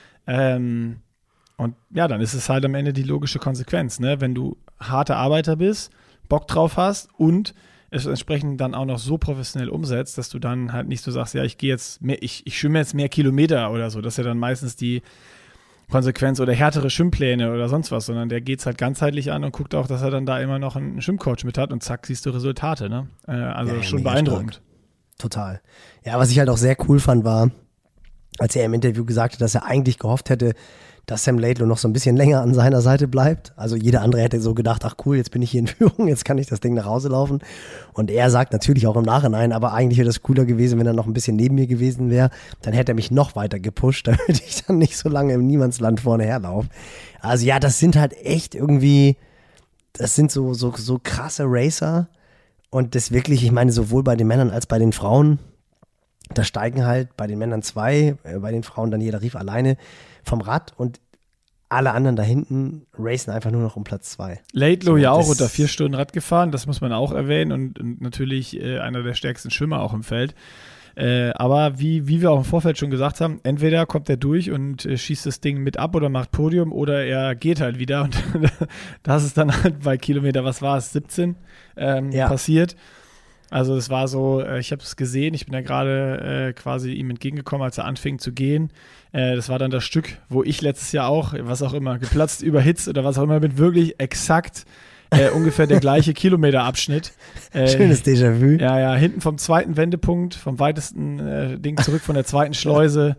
Und ja, dann ist es halt am Ende die logische Konsequenz, ne? Wenn du harter Arbeiter bist, Bock drauf hast und es entsprechend dann auch noch so professionell umsetzt, dass du dann halt nicht so sagst, ja, ich schwimme jetzt mehr Kilometer oder so. Das ist ja dann meistens die Konsequenz oder härtere Schwimmpläne oder sonst was, sondern der geht es halt ganzheitlich an und guckt auch, dass er dann da immer noch einen Schwimmcoach mit hat und zack, siehst du Resultate, ne? Also ja, schon beeindruckend. Stark. Total. Ja, was ich halt auch sehr cool fand, war, als er im Interview gesagt hat, dass er eigentlich gehofft hätte, dass Sam Laidlow noch so ein bisschen länger an seiner Seite bleibt. Also jeder andere hätte so gedacht, ach cool, jetzt bin ich hier in Führung, jetzt kann ich das Ding nach Hause laufen. Und er sagt natürlich auch im Nachhinein, aber eigentlich wäre das cooler gewesen, wenn er noch ein bisschen neben mir gewesen wäre. Dann hätte er mich noch weiter gepusht, damit ich dann nicht so lange im Niemandsland vorne herlaufe. Also ja, das sind halt echt irgendwie, das sind so krasse Racer. Und das wirklich, ich meine, sowohl bei den Männern als bei den Frauen, da steigen halt bei den Männern 2, bei den Frauen dann jeder Ryf alleine vom Rad und alle anderen da hinten racen einfach nur noch um Platz 2. Laidlow ja auch unter 4 Stunden Rad gefahren, das muss man auch erwähnen und natürlich einer der stärksten Schwimmer auch im Feld. Aber wie wir auch im Vorfeld schon gesagt haben, entweder kommt er durch und schießt das Ding mit ab oder macht Podium oder er geht halt wieder und das ist dann halt bei Kilometer, 17 passiert. Also es war so, ich habe es gesehen, ich bin ja gerade quasi ihm entgegengekommen, als er anfing zu gehen. Das war dann das Stück, wo ich letztes Jahr auch, was auch immer, geplatzt, überhitzt oder was auch immer, mit wirklich exakt ungefähr der gleiche Kilometerabschnitt. Schönes Déjà-vu. Ja, hinten vom zweiten Wendepunkt, vom weitesten Ding zurück von der zweiten Schleuse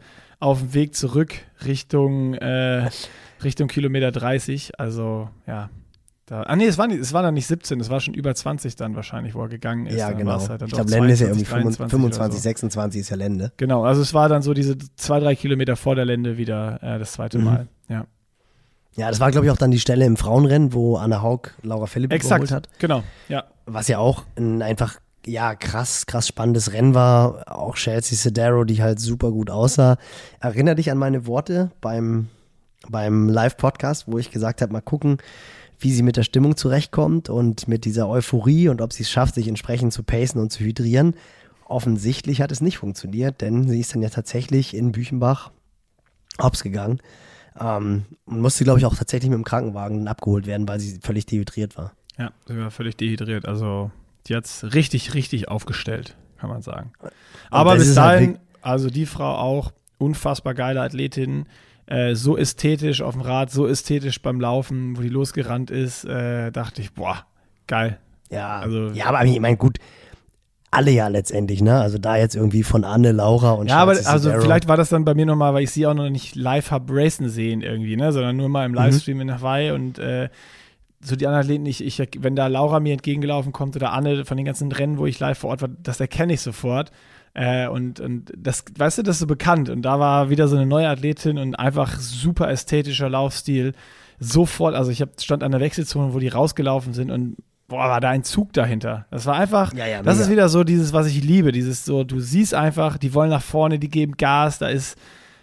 auf dem Weg zurück Richtung Kilometer 30. Also, ja. Es war dann nicht 17, es war schon über 20 dann wahrscheinlich, wo er gegangen ist. Ja, dann genau. Halt dann ich glaube, Lände ist ja irgendwie 25, 26 ist ja Lände. Genau, also es war dann so diese 2-3 Kilometer vor der Lände wieder das zweite Mal. Ja. Ja, das war, glaube ich, auch dann die Stelle im Frauenrennen, wo Anna Haug Laura Philipp überholt hat. Genau, ja. Was ja auch ein einfach, ja, krass spannendes Rennen war. Auch Chelsea Sodaro, die halt super gut aussah. Erinner dich an meine Worte beim Live-Podcast, wo ich gesagt habe, mal gucken, wie sie mit der Stimmung zurechtkommt und mit dieser Euphorie und ob sie es schafft, sich entsprechend zu pacen und zu hydrieren. Offensichtlich hat es nicht funktioniert, denn sie ist dann ja tatsächlich in Büchenbach hops gegangen und musste, glaube ich, auch tatsächlich mit dem Krankenwagen abgeholt werden, weil sie völlig dehydriert war. Ja, sie war völlig dehydriert. Also die hat es richtig aufgestellt, kann man sagen. Aber bis dahin, also die Frau auch, unfassbar geile Athletin, so ästhetisch auf dem Rad, so ästhetisch beim Laufen, wo die losgerannt ist, dachte ich, boah, geil. Ja, also, ja, aber ich meine, gut, alle ja letztendlich, ne? Also da jetzt irgendwie von Anne, Laura und ja, aber also vielleicht war das dann bei mir nochmal, weil ich sie auch noch nicht live habe racen sehen irgendwie, ne? Sondern nur mal im Livestream in Hawaii und so die anderen Athleten, wenn da Laura mir entgegengelaufen kommt oder Anne von den ganzen Rennen, wo ich live vor Ort war, das erkenne ich sofort. Und das, weißt du, das ist so bekannt. Und da war wieder so eine neue Athletin und einfach super ästhetischer Laufstil. Sofort, also ich stand an der Wechselzone, wo die rausgelaufen sind und boah, war da ein Zug dahinter. Das war einfach, das ist wieder so dieses, was ich liebe. Dieses so, du siehst einfach, die wollen nach vorne, die geben Gas, das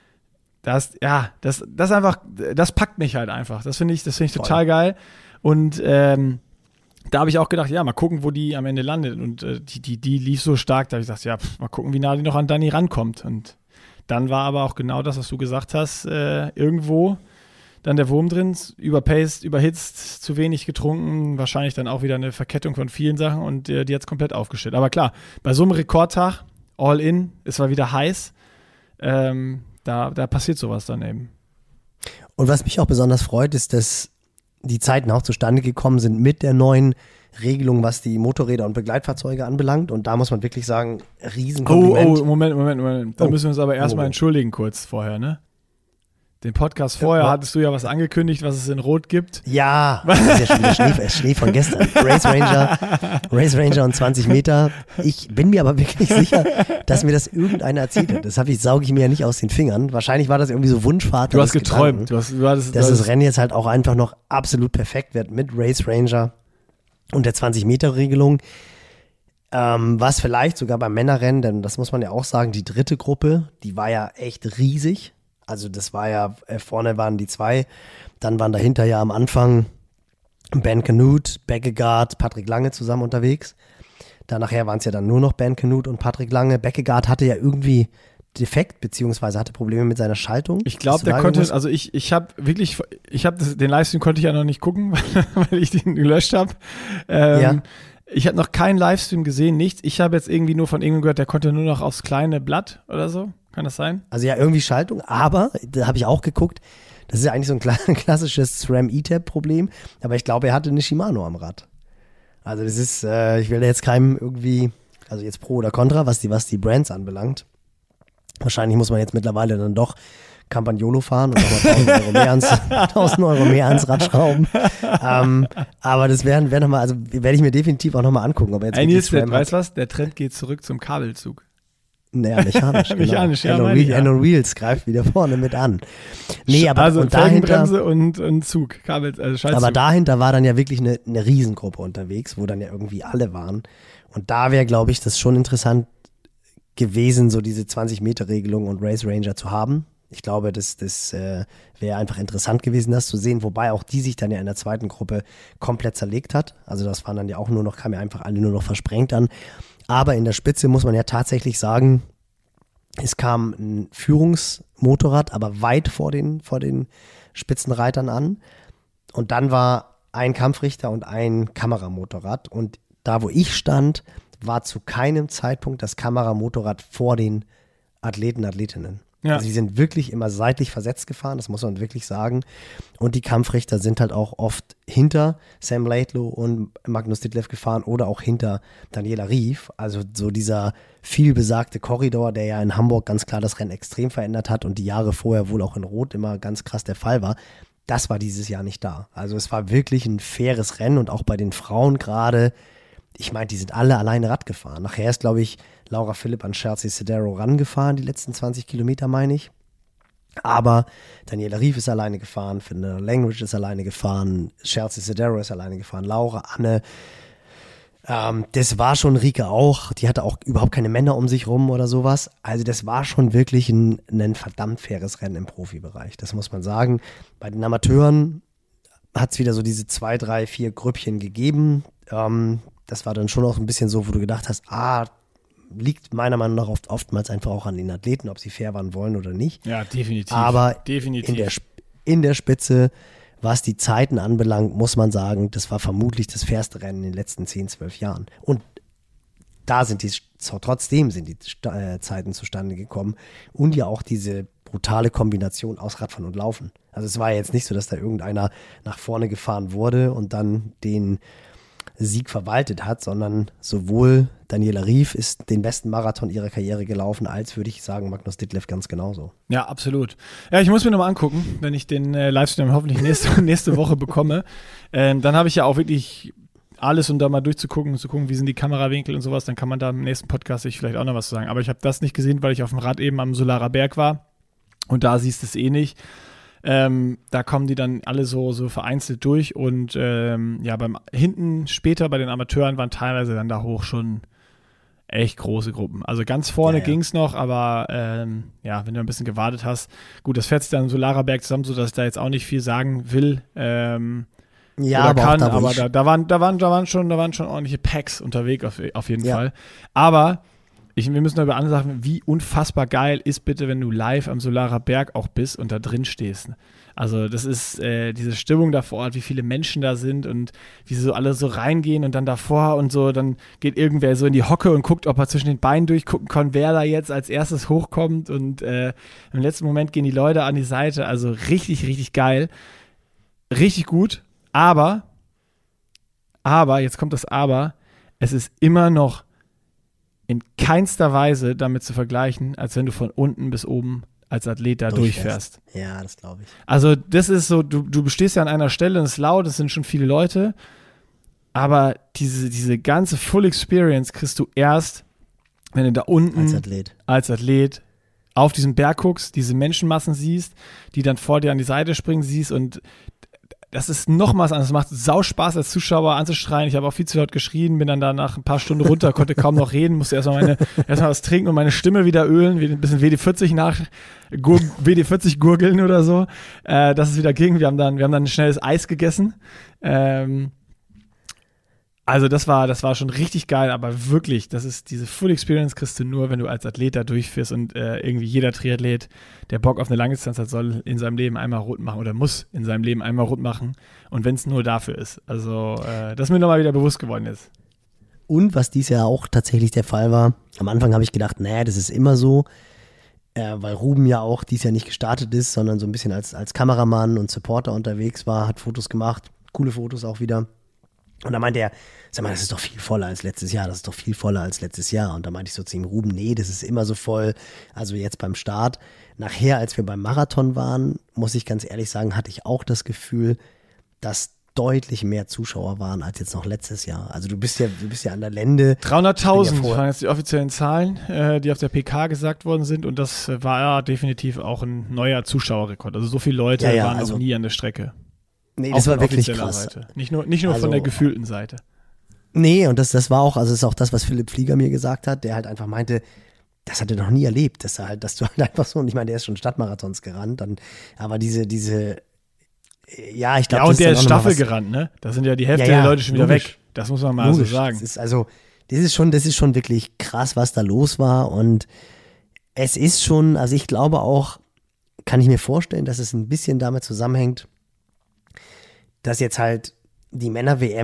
einfach, das packt mich halt einfach. Das finde ich total geil. Und da habe ich auch gedacht, ja, mal gucken, wo die am Ende landet. Und die lief so stark, da habe ich gesagt, ja, mal gucken, wie nah die noch an Dani rankommt. Und dann war aber auch genau das, was du gesagt hast, irgendwo dann der Wurm drin, überpaced, überhitzt, zu wenig getrunken, wahrscheinlich dann auch wieder eine Verkettung von vielen Sachen und die hat es komplett aufgestellt. Aber klar, bei so einem Rekordtag, all in, es war wieder heiß, da passiert sowas dann eben. Und was mich auch besonders freut, ist, dass die Zeiten auch zustande gekommen sind mit der neuen Regelung, was die Motorräder und Begleitfahrzeuge anbelangt. Und da muss man wirklich sagen, Riesenkompliment. Oh, Moment. Da müssen wir uns aber erstmal entschuldigen kurz vorher, ne? Den Podcast vorher hattest du ja was angekündigt, was es in Rot gibt. Ja, das ist ja schon wieder Schnee von gestern. Race Ranger und 20 Meter. Ich bin mir aber wirklich sicher, dass mir das irgendeiner erzählt hat. Das sauge ich mir ja nicht aus den Fingern. Wahrscheinlich war das irgendwie so Wunschvater. Du hast geträumt. Dass das Rennen jetzt halt auch einfach noch absolut perfekt wird mit Race Ranger und der 20-Meter-Regelung. Was vielleicht sogar beim Männerrennen, denn das muss man ja auch sagen, die dritte Gruppe, die war ja echt riesig. Also das war ja, vorne waren die zwei, dann waren dahinter ja am Anfang Ben Canute, Beckegaard, Patrick Lange zusammen unterwegs. Dann nachher waren es ja dann nur noch Ben Canute und Patrick Lange. Beckegaard hatte ja irgendwie defekt, beziehungsweise hatte Probleme mit seiner Schaltung. Ich glaube, der konnte, also ich habe den Livestream konnte ich ja noch nicht gucken, weil ich den gelöscht habe. Ich habe noch keinen Livestream gesehen, nichts. Ich habe jetzt irgendwie nur von irgendjemandem gehört, der konnte nur noch aufs kleine Blatt oder so. Kann das sein? Also ja, irgendwie Schaltung, aber, da habe ich auch geguckt, das ist ja eigentlich so ein klassisches SRAM-E-Tab-Problem, aber ich glaube, er hatte eine Shimano am Rad. Also das ist, ich will da jetzt keinem irgendwie, also jetzt pro oder contra, was die Brands anbelangt. Wahrscheinlich muss man jetzt mittlerweile dann doch Campagnolo fahren und nochmal 1.000 Euro mehr ans Rad schrauben. Aber das werde ich mir definitiv auch nochmal angucken. Ob er jetzt weißt du was? Der Trend geht zurück zum Kabelzug. Naja, mechanisch. Genau. Mechanisch, ja. Hand on Wheels greift wieder vorne mit an. Nee, aber also und dahinter, Felgenbremse und Zug, Kabel, also Schaltzug. Aber dahinter war dann ja wirklich eine Riesengruppe unterwegs, wo dann ja irgendwie alle waren. Und da wäre, glaube ich, das schon interessant gewesen, so diese 20-Meter-Regelung und Race Ranger zu haben. Ich glaube, das wäre einfach interessant gewesen, das zu sehen, wobei auch die sich dann ja in der zweiten Gruppe komplett zerlegt hat. Also das waren dann ja auch kam ja einfach alle nur noch versprengt an. Aber in der Spitze muss man ja tatsächlich sagen, es kam ein Führungsmotorrad, aber weit vor den Spitzenreitern an. Und dann war ein Kampfrichter und ein Kameramotorrad. Und da, wo ich stand, war zu keinem Zeitpunkt das Kameramotorrad vor den Athleten, Athletinnen. Ja. Also die sind wirklich immer seitlich versetzt gefahren, das muss man wirklich sagen. Und die Kampfrichter sind halt auch oft hinter Sam Laidlow und Magnus Ditlev gefahren oder auch hinter Daniela Ryf. Also so dieser vielbesagte Korridor, der ja in Hamburg ganz klar das Rennen extrem verändert hat und die Jahre vorher wohl auch in Rot immer ganz krass der Fall war. Das war dieses Jahr nicht da. Also es war wirklich ein faires Rennen und auch bei den Frauen gerade. Ich meine, die sind alle alleine Rad gefahren. Nachher ist, glaube ich, Laura Philipp an Chelsea Sodaro rangefahren, die letzten 20 Kilometer, meine ich. Aber Daniela Ryf ist alleine gefahren, Fernanda Langridge ist alleine gefahren, Chelsea Sodaro ist alleine gefahren, Laura, Anne. Das war schon Rike auch. Die hatte auch überhaupt keine Männer um sich rum oder sowas. Also das war schon wirklich ein verdammt faires Rennen im Profibereich. Das muss man sagen. Bei den Amateuren hat es wieder so diese 2, 3, 4 Grüppchen gegeben. Das war dann schon auch ein bisschen so, wo du gedacht hast, liegt meiner Meinung nach oftmals einfach auch an den Athleten, ob sie fair fahren wollen oder nicht. Ja, definitiv. Aber definitiv. In der Spitze, was die Zeiten anbelangt, muss man sagen, das war vermutlich das fairste Rennen in den letzten 10, 12 Jahren. Und trotzdem sind die Zeiten zustande gekommen und ja auch diese brutale Kombination aus Radfahren und Laufen. Also es war jetzt nicht so, dass da irgendeiner nach vorne gefahren wurde und dann den Sieg verwaltet hat, sondern sowohl Daniela Ryf ist den besten Marathon ihrer Karriere gelaufen, als würde ich sagen Magnus Ditlev ganz genauso. Ja, absolut. Ja, ich muss mir nochmal angucken, wenn ich den Livestream hoffentlich nächste Woche bekomme. Dann habe ich ja auch wirklich alles, um da mal durchzugucken, zu gucken, wie sind die Kamerawinkel und sowas, dann kann man da im nächsten Podcast sich vielleicht auch noch was sagen. Aber ich habe das nicht gesehen, weil ich auf dem Rad eben am Solarer Berg war und da siehst du es eh nicht. Da kommen die dann alle so vereinzelt durch und hinten später bei den Amateuren waren teilweise dann da hoch schon echt große Gruppen. Also ganz vorne ging es noch, aber wenn du ein bisschen gewartet hast, gut, das fährt sich dann im Solarer Berg zusammen, sodass ich da jetzt auch nicht viel sagen will oder kann, aber da waren schon ordentliche Packs unterwegs auf jeden Fall. Aber wir müssen noch über andere Sachen, wie unfassbar geil ist bitte, wenn du live am Solarer Berg auch bist und da drin stehst. Also das ist diese Stimmung da vor Ort, wie viele Menschen da sind und wie sie so alle so reingehen und dann davor und so, dann geht irgendwer so in die Hocke und guckt, ob er zwischen den Beinen durchgucken kann, wer da jetzt als erstes hochkommt und im letzten Moment gehen die Leute an die Seite, also richtig, richtig geil, richtig gut, aber, jetzt kommt das Aber, es ist immer noch in keinster Weise damit zu vergleichen, als wenn du von unten bis oben als Athlet da durchfährst. Ja, das glaube ich. Also das ist so, du stehst ja an einer Stelle und es ist laut, es sind schon viele Leute, aber diese ganze Full Experience kriegst du erst, wenn du da unten als Athlet auf diesen Berg guckst, diese Menschenmassen siehst, die dann vor dir an die Seite springen siehst und das ist nochmals anders. Es macht sau Spaß als Zuschauer anzuschreien. Ich habe auch viel zu laut geschrien, bin dann da nach ein paar Stunden runter, konnte kaum noch reden, musste erstmal was trinken und meine Stimme wieder ölen, ein bisschen WD40 gurgeln oder so. Dass es wieder ging. Wir haben dann ein schnelles Eis gegessen. Also das war schon richtig geil, aber wirklich, das ist diese Full Experience kriegst du nur, wenn du als Athlet da durchfährst und irgendwie jeder Triathlet, der Bock auf eine Langdistanz hat, soll in seinem Leben einmal rund machen oder muss in seinem Leben einmal rund machen und wenn es nur dafür ist. Also das mir nochmal wieder bewusst geworden ist. Und was dies Jahr auch tatsächlich der Fall war, am Anfang habe ich gedacht, naja, das ist immer so, weil Ruben ja auch dies Jahr nicht gestartet ist, sondern so ein bisschen als Kameramann und Supporter unterwegs war, hat Fotos gemacht, coole Fotos auch wieder. Und da meinte er, sag mal, das ist doch viel voller als letztes Jahr, Und da meinte ich so zu ihm, Ruben, nee, das ist immer so voll, also jetzt beim Start. Nachher, als wir beim Marathon waren, muss ich ganz ehrlich sagen, hatte ich auch das Gefühl, dass deutlich mehr Zuschauer waren als jetzt noch letztes Jahr. Also du bist ja an der Lende. 300.000 waren jetzt die offiziellen Zahlen, die auf der PK gesagt worden sind und das war ja definitiv auch ein neuer Zuschauerrekord. Also so viele Leute waren noch nie an der Strecke. Nee, das war wirklich krass. Seite. Nicht nur von der gefühlten Seite. Nee, und das war auch, also ist auch das, was Philipp Flieger mir gesagt hat, der halt einfach meinte, das hat er noch nie erlebt, dass du halt einfach so, und ich meine, der ist schon Stadtmarathons gerannt, aber diese, ja, ich glaube, ja, und der ist Staffel gerannt, ne? Da sind ja die Hälfte der Leute schon wieder weg. Das muss man mal so sagen. Das ist schon wirklich krass, was da los war und es ist schon, also ich glaube auch, kann ich mir vorstellen, dass es ein bisschen damit zusammenhängt, dass jetzt halt die Männer-WM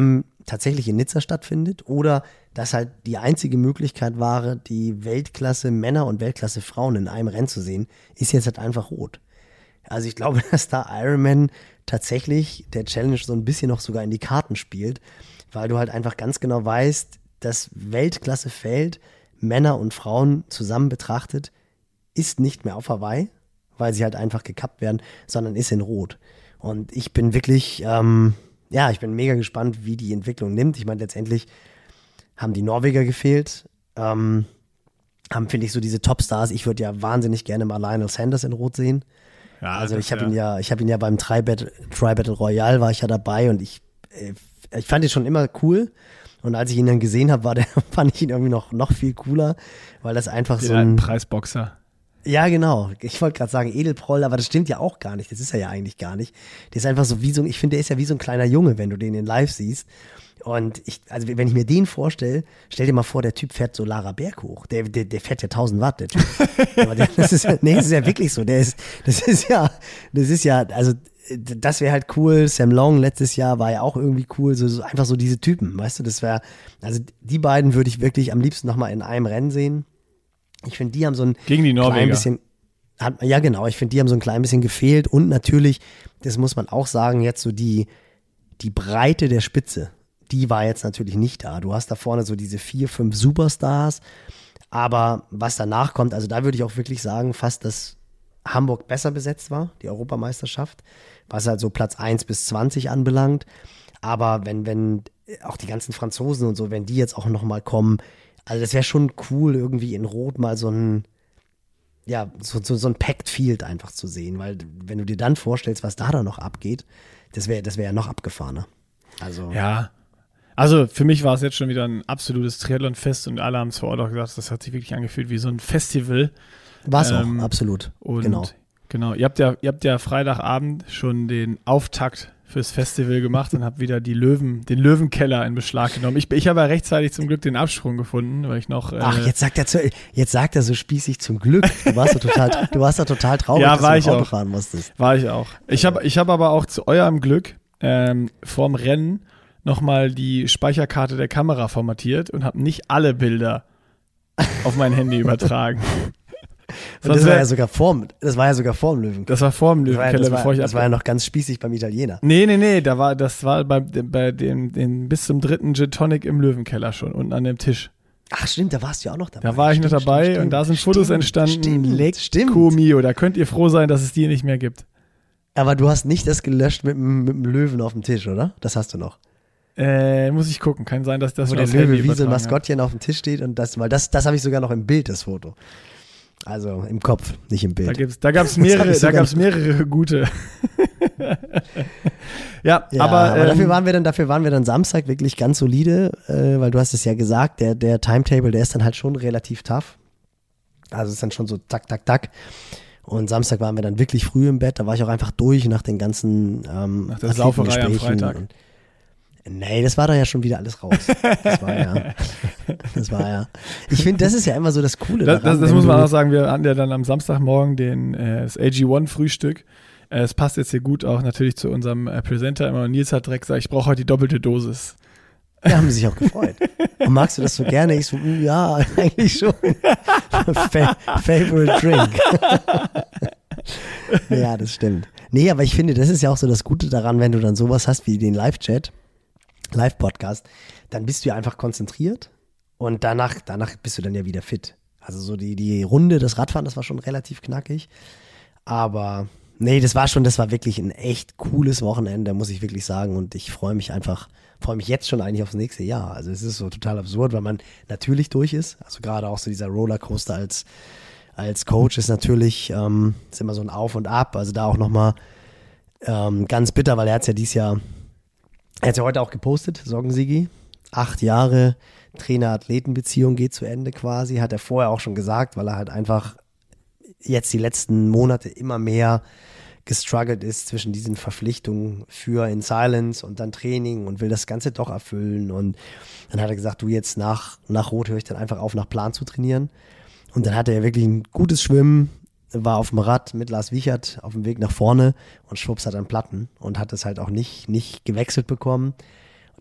tatsächlich in Nizza stattfindet oder dass halt die einzige Möglichkeit war, die Weltklasse Männer und Weltklasse Frauen in einem Rennen zu sehen, ist jetzt halt einfach rot. Also ich glaube, dass da Ironman tatsächlich der Challenge so ein bisschen noch sogar in die Karten spielt, weil du halt einfach ganz genau weißt, das Weltklassefeld Männer und Frauen zusammen betrachtet, ist nicht mehr auf Hawaii, weil sie halt einfach gekappt werden, sondern ist in Rot. Und ich bin wirklich, ich bin mega gespannt, wie die Entwicklung nimmt. Ich meine, letztendlich haben die Norweger gefehlt, haben, finde ich, so diese Topstars. Ich würde ja wahnsinnig gerne mal Lionel Sanders in Rot sehen. Ja, also ich habe ihn ja beim Tri-Battle Royale war ich ja dabei und ich fand ihn schon immer cool. Und als ich ihn dann gesehen habe, fand ich ihn irgendwie noch viel cooler, weil das einfach so ein Preisboxer. Ja, genau. Ich wollte gerade sagen Edelproll, aber das stimmt ja auch gar nicht. Das ist er ja eigentlich gar nicht. Der ist einfach so wie ich finde, der ist ja wie so ein kleiner Junge, wenn du den in live siehst. Und also wenn ich mir den vorstelle, stell dir mal vor, der Typ fährt so Lara Berg hoch. Der fährt ja 1000 Watt, der Typ. Aber das ist ja wirklich so. Das ist ja, also das wäre halt cool. Sam Long letztes Jahr war ja auch irgendwie cool. So einfach so diese Typen, weißt du, also die beiden würde ich wirklich am liebsten nochmal in einem Rennen sehen. Ich finde, die haben so ein gegen die Norweger. Klein bisschen, ja genau, ich finde, die haben so ein klein bisschen gefehlt und natürlich, das muss man auch sagen, jetzt so die Breite der Spitze, die war jetzt natürlich nicht da. Du hast da vorne so diese 4, 5 Superstars, aber was danach kommt, also da würde ich auch wirklich sagen, fast, dass Hamburg besser besetzt war, die Europameisterschaft, was halt so Platz 1 bis 20 anbelangt, aber wenn auch die ganzen Franzosen und so, wenn die jetzt auch nochmal kommen, also das wäre schon cool, irgendwie in Rot mal so ein Packed Field einfach zu sehen, weil wenn du dir dann vorstellst, was da noch abgeht, das wäre ja noch abgefahrener. Also ja, also für mich war es jetzt schon wieder ein absolutes Triathlon-Fest und alle haben es vor Ort auch gesagt, das hat sich wirklich angefühlt wie so ein Festival. War es auch, absolut. Und genau. Ihr habt ja Freitagabend schon den Auftakt fürs Festival gemacht und habt wieder den Löwenkeller in Beschlag genommen. Ich habe ja rechtzeitig zum Glück den Absprung gefunden, weil ich noch. Ach, jetzt sagt er so spießig zum Glück. Du warst da total traurig, ja, dass du Auto fahren musstest. War ich auch. Ich hab aber auch zu eurem Glück vorm Rennen nochmal die Speicherkarte der Kamera formatiert und habe nicht alle Bilder auf mein Handy übertragen. Und das war ja sogar vorm Löwenkeller. Das war vorm Löwenkeller, bevor ich Das war ja noch ganz spießig beim Italiener. Nee, das war bei dem bis zum 3. Gin Tonic im Löwenkeller schon, unten an dem Tisch. Ach stimmt, da warst du ja auch noch dabei. Da war ich noch dabei und da sind Fotos entstanden. Lecco mio, da könnt ihr froh sein, dass es die nicht mehr gibt. Aber du hast nicht das gelöscht mit dem Löwen auf dem Tisch, oder? Das hast du noch. Muss ich gucken. Kann sein, dass das wo der Löwe wie so ein Maskottchen auf dem Tisch steht und das habe ich sogar noch im Bild, das Foto. Also im Kopf, nicht im Bild. Da gab es mehrere gute. ja, aber dafür waren wir dann Samstag wirklich ganz solide, weil du hast es ja gesagt, der Timetable, der ist dann halt schon relativ tough. Also es ist dann schon so zack, zack, zack. Und Samstag waren wir dann wirklich früh im Bett, da war ich auch einfach durch nach den ganzen nach der Sauferei am Freitag. Nee, das war da ja schon wieder alles raus. Das war ja. Ich finde, das ist ja immer so das Coole daran. Das muss man auch sagen, wir hatten ja dann am Samstagmorgen das AG1-Frühstück. Es passt jetzt hier gut auch natürlich zu unserem Presenter immer. Nils hat direkt gesagt, ich brauche heute die doppelte Dosis. Ja, haben sie sich auch gefreut. Und magst du das so gerne? Ich so, ja, eigentlich schon. Favorite Drink. Ja, das stimmt. Nee, aber ich finde, das ist ja auch so das Gute daran, wenn du dann sowas hast wie den Live-Chat, Live-Podcast, dann bist du ja einfach konzentriert und danach bist du dann ja wieder fit. Also so die Runde, das Radfahren, das war schon relativ knackig. Aber nee, das war wirklich ein echt cooles Wochenende, muss ich wirklich sagen. Und ich freue mich jetzt schon eigentlich aufs nächste Jahr. Also es ist so total absurd, weil man natürlich durch ist. Also gerade auch so dieser Rollercoaster als Coach ist natürlich, ist immer so ein Auf und Ab. Also da auch nochmal ganz bitter, weil er hat es ja heute auch gepostet, Soggen-Sigi. 8 Jahre Trainer-Athleten-Beziehung geht zu Ende quasi. Hat er vorher auch schon gesagt, weil er halt einfach jetzt die letzten Monate immer mehr gestruggelt ist zwischen diesen Verpflichtungen für In Silence und dann Training und will das Ganze doch erfüllen. Und dann hat er gesagt, du jetzt nach Rot höre ich dann einfach auf, nach Plan zu trainieren. Und dann hatte er wirklich ein gutes Schwimmen, war auf dem Rad mit Lars Wiechert auf dem Weg nach vorne und schwupps hat er einen Platten und hat es halt auch nicht gewechselt bekommen.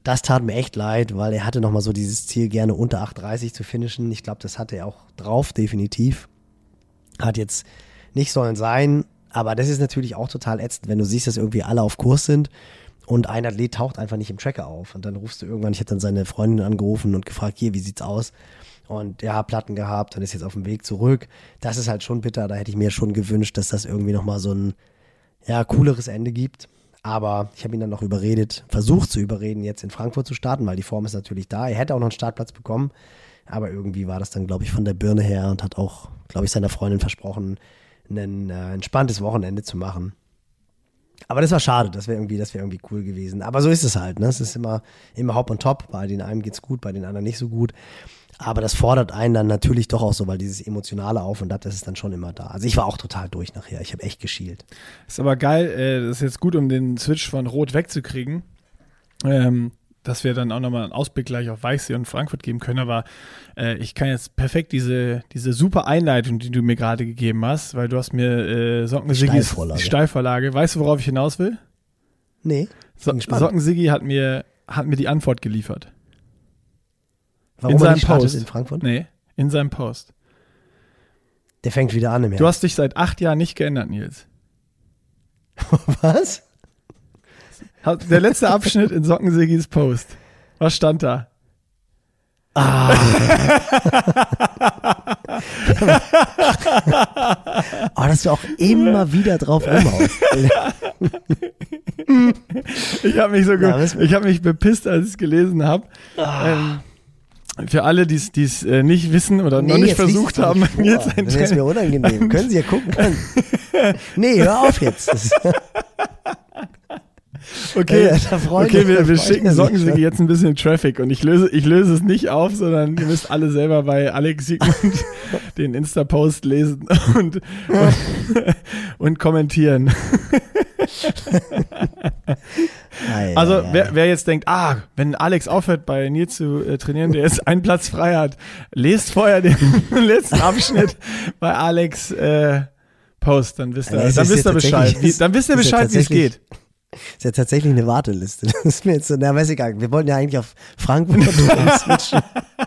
das tat mir echt leid, weil er hatte nochmal so dieses Ziel, gerne unter 8,30 zu finishen. Ich glaube, das hatte er auch drauf, definitiv. Hat jetzt nicht sollen sein, aber das ist natürlich auch total ätzend, wenn du siehst, dass irgendwie alle auf Kurs sind und ein Athlet taucht einfach nicht im Tracker auf. Und dann rufst du irgendwann, ich habe dann seine Freundin angerufen und gefragt, hier, wie sieht's aus? Und ja, Platten gehabt und ist jetzt auf dem Weg zurück. Das ist halt schon bitter, da hätte ich mir schon gewünscht, dass das irgendwie nochmal so ein, ja, cooleres Ende gibt. Aber ich habe ihn dann noch versucht zu überreden, jetzt in Frankfurt zu starten, weil die Form ist natürlich da. Er hätte auch noch einen Startplatz bekommen, aber irgendwie war das dann, glaube ich, von der Birne her und hat auch, glaube ich, seiner Freundin versprochen, ein entspanntes Wochenende zu machen. Aber das war schade, das wäre irgendwie cool gewesen. Aber so ist es halt, ne? Es ist immer Hop und Top. Bei den einen geht's gut, bei den anderen nicht so gut. Aber das fordert einen dann natürlich doch auch so, weil dieses emotionale Auf und Ab, das ist dann schon immer da. Also ich war auch total durch nachher. Ich habe echt geschielt. Ist aber geil, das ist jetzt gut, um den Switch von Rot wegzukriegen, dass wir dann auch nochmal einen Ausblick gleich auf Weichsee und Frankfurt geben können. Aber ich kann jetzt perfekt diese super Einleitung, die du mir gerade gegeben hast, weil du hast mir Socken-Siggis Steilvorlage. Weißt du, worauf ich hinaus will? Nee. Socken-Siggi hat mir die Antwort geliefert. Warum er nicht startet in Frankfurt? Nee, in seinem Post. Der fängt wieder an im Jahr. Du hast dich seit 8 Jahren nicht geändert, Nils. Was? Der letzte Abschnitt in Socken-Siggis Post. Was stand da? Dass du auch immer wieder drauf rumhaust. Ich habe mich bepisst, als ich es gelesen habe. Für alle, die es nicht wissen oder noch nicht versucht haben, jetzt ein das ist mir unangenehm. Können Sie ja gucken. Nee, hör auf jetzt. Okay, wir schicken Socken-Siggi jetzt ein bisschen Traffic und ich löse es nicht auf, sondern ihr müsst alle selber bei Alex Siegmund den Insta-Post lesen und kommentieren. Also wer jetzt denkt, wenn Alex aufhört bei Nils zu trainieren, der jetzt einen Platz frei hat, lest vorher den letzten Abschnitt bei Alex Post, dann wisst ihr Bescheid. Dann wisst ihr Bescheid, wie es geht. Ist ja tatsächlich eine Warteliste. Das ist mir jetzt so, weiß ich gar nicht. Wir wollten ja eigentlich auf Frankfurt switchen.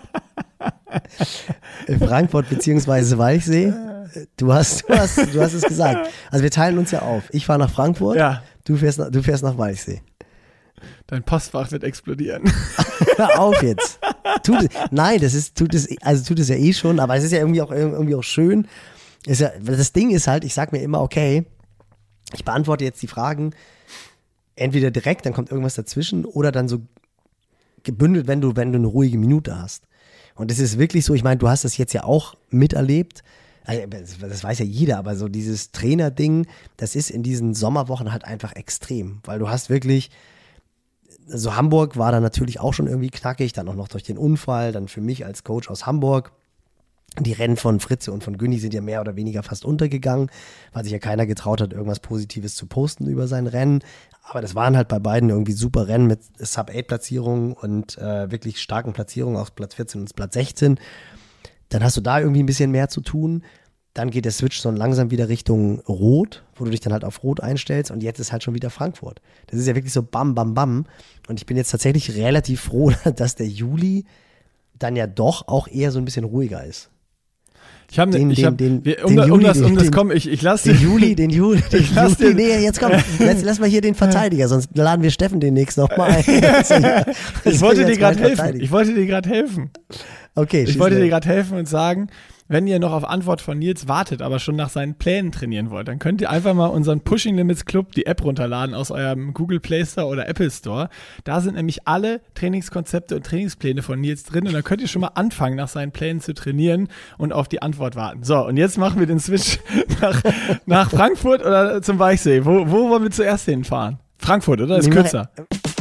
Frankfurt beziehungsweise Weichsee. Du hast es gesagt. Also wir teilen uns ja auf. Ich fahre nach Frankfurt, ja. Du fährst nach Weichsee. Dein Postfach wird explodieren. Hör auf jetzt. Nein, tut es ja eh schon, aber es ist ja irgendwie auch schön. Das Ding ist halt, ich sag mir immer, okay, ich beantworte jetzt die Fragen entweder direkt, dann kommt irgendwas dazwischen oder dann so gebündelt, wenn du eine ruhige Minute hast. Und es ist wirklich so, ich meine, du hast das jetzt ja auch miterlebt, also, das weiß ja jeder, aber so dieses Trainerding, das ist in diesen Sommerwochen halt einfach extrem, weil du hast wirklich, also Hamburg war da natürlich auch schon irgendwie knackig, dann auch noch durch den Unfall, dann für mich als Coach aus Hamburg. Die Rennen von Fritze und von Günni sind ja mehr oder weniger fast untergegangen, weil sich ja keiner getraut hat, irgendwas Positives zu posten über sein Rennen. Aber das waren halt bei beiden irgendwie super Rennen mit Sub-8-Platzierungen und wirklich starken Platzierungen aus Platz 14 und Platz 16. Dann hast du da irgendwie ein bisschen mehr zu tun. Dann geht der Switch so langsam wieder Richtung Rot, wo du dich dann halt auf Rot einstellst. Und jetzt ist halt schon wieder Frankfurt. Das ist ja wirklich so bam, bam, bam. Und ich bin jetzt tatsächlich relativ froh, dass der Juli dann ja doch auch eher so ein bisschen ruhiger ist. Ich lass dir. Nee, jetzt komm, lass mal hier den Verteidiger, sonst laden wir Steffen demnächst nochmal ein. Ich wollte dir gerade helfen. Okay, ich wollte dir gerade helfen und sagen, wenn ihr noch auf Antwort von Nils wartet, aber schon nach seinen Plänen trainieren wollt, dann könnt ihr einfach mal unseren Pushing Limits Club, die App runterladen aus eurem Google Play Store oder Apple Store. Da sind nämlich alle Trainingskonzepte und Trainingspläne von Nils drin und dann könnt ihr schon mal anfangen, nach seinen Plänen zu trainieren und auf die Antwort warten. So, und jetzt machen wir den Switch nach Frankfurt oder zum Weichsee. Wo wollen wir zuerst hinfahren? Frankfurt, oder? Das ist kürzer.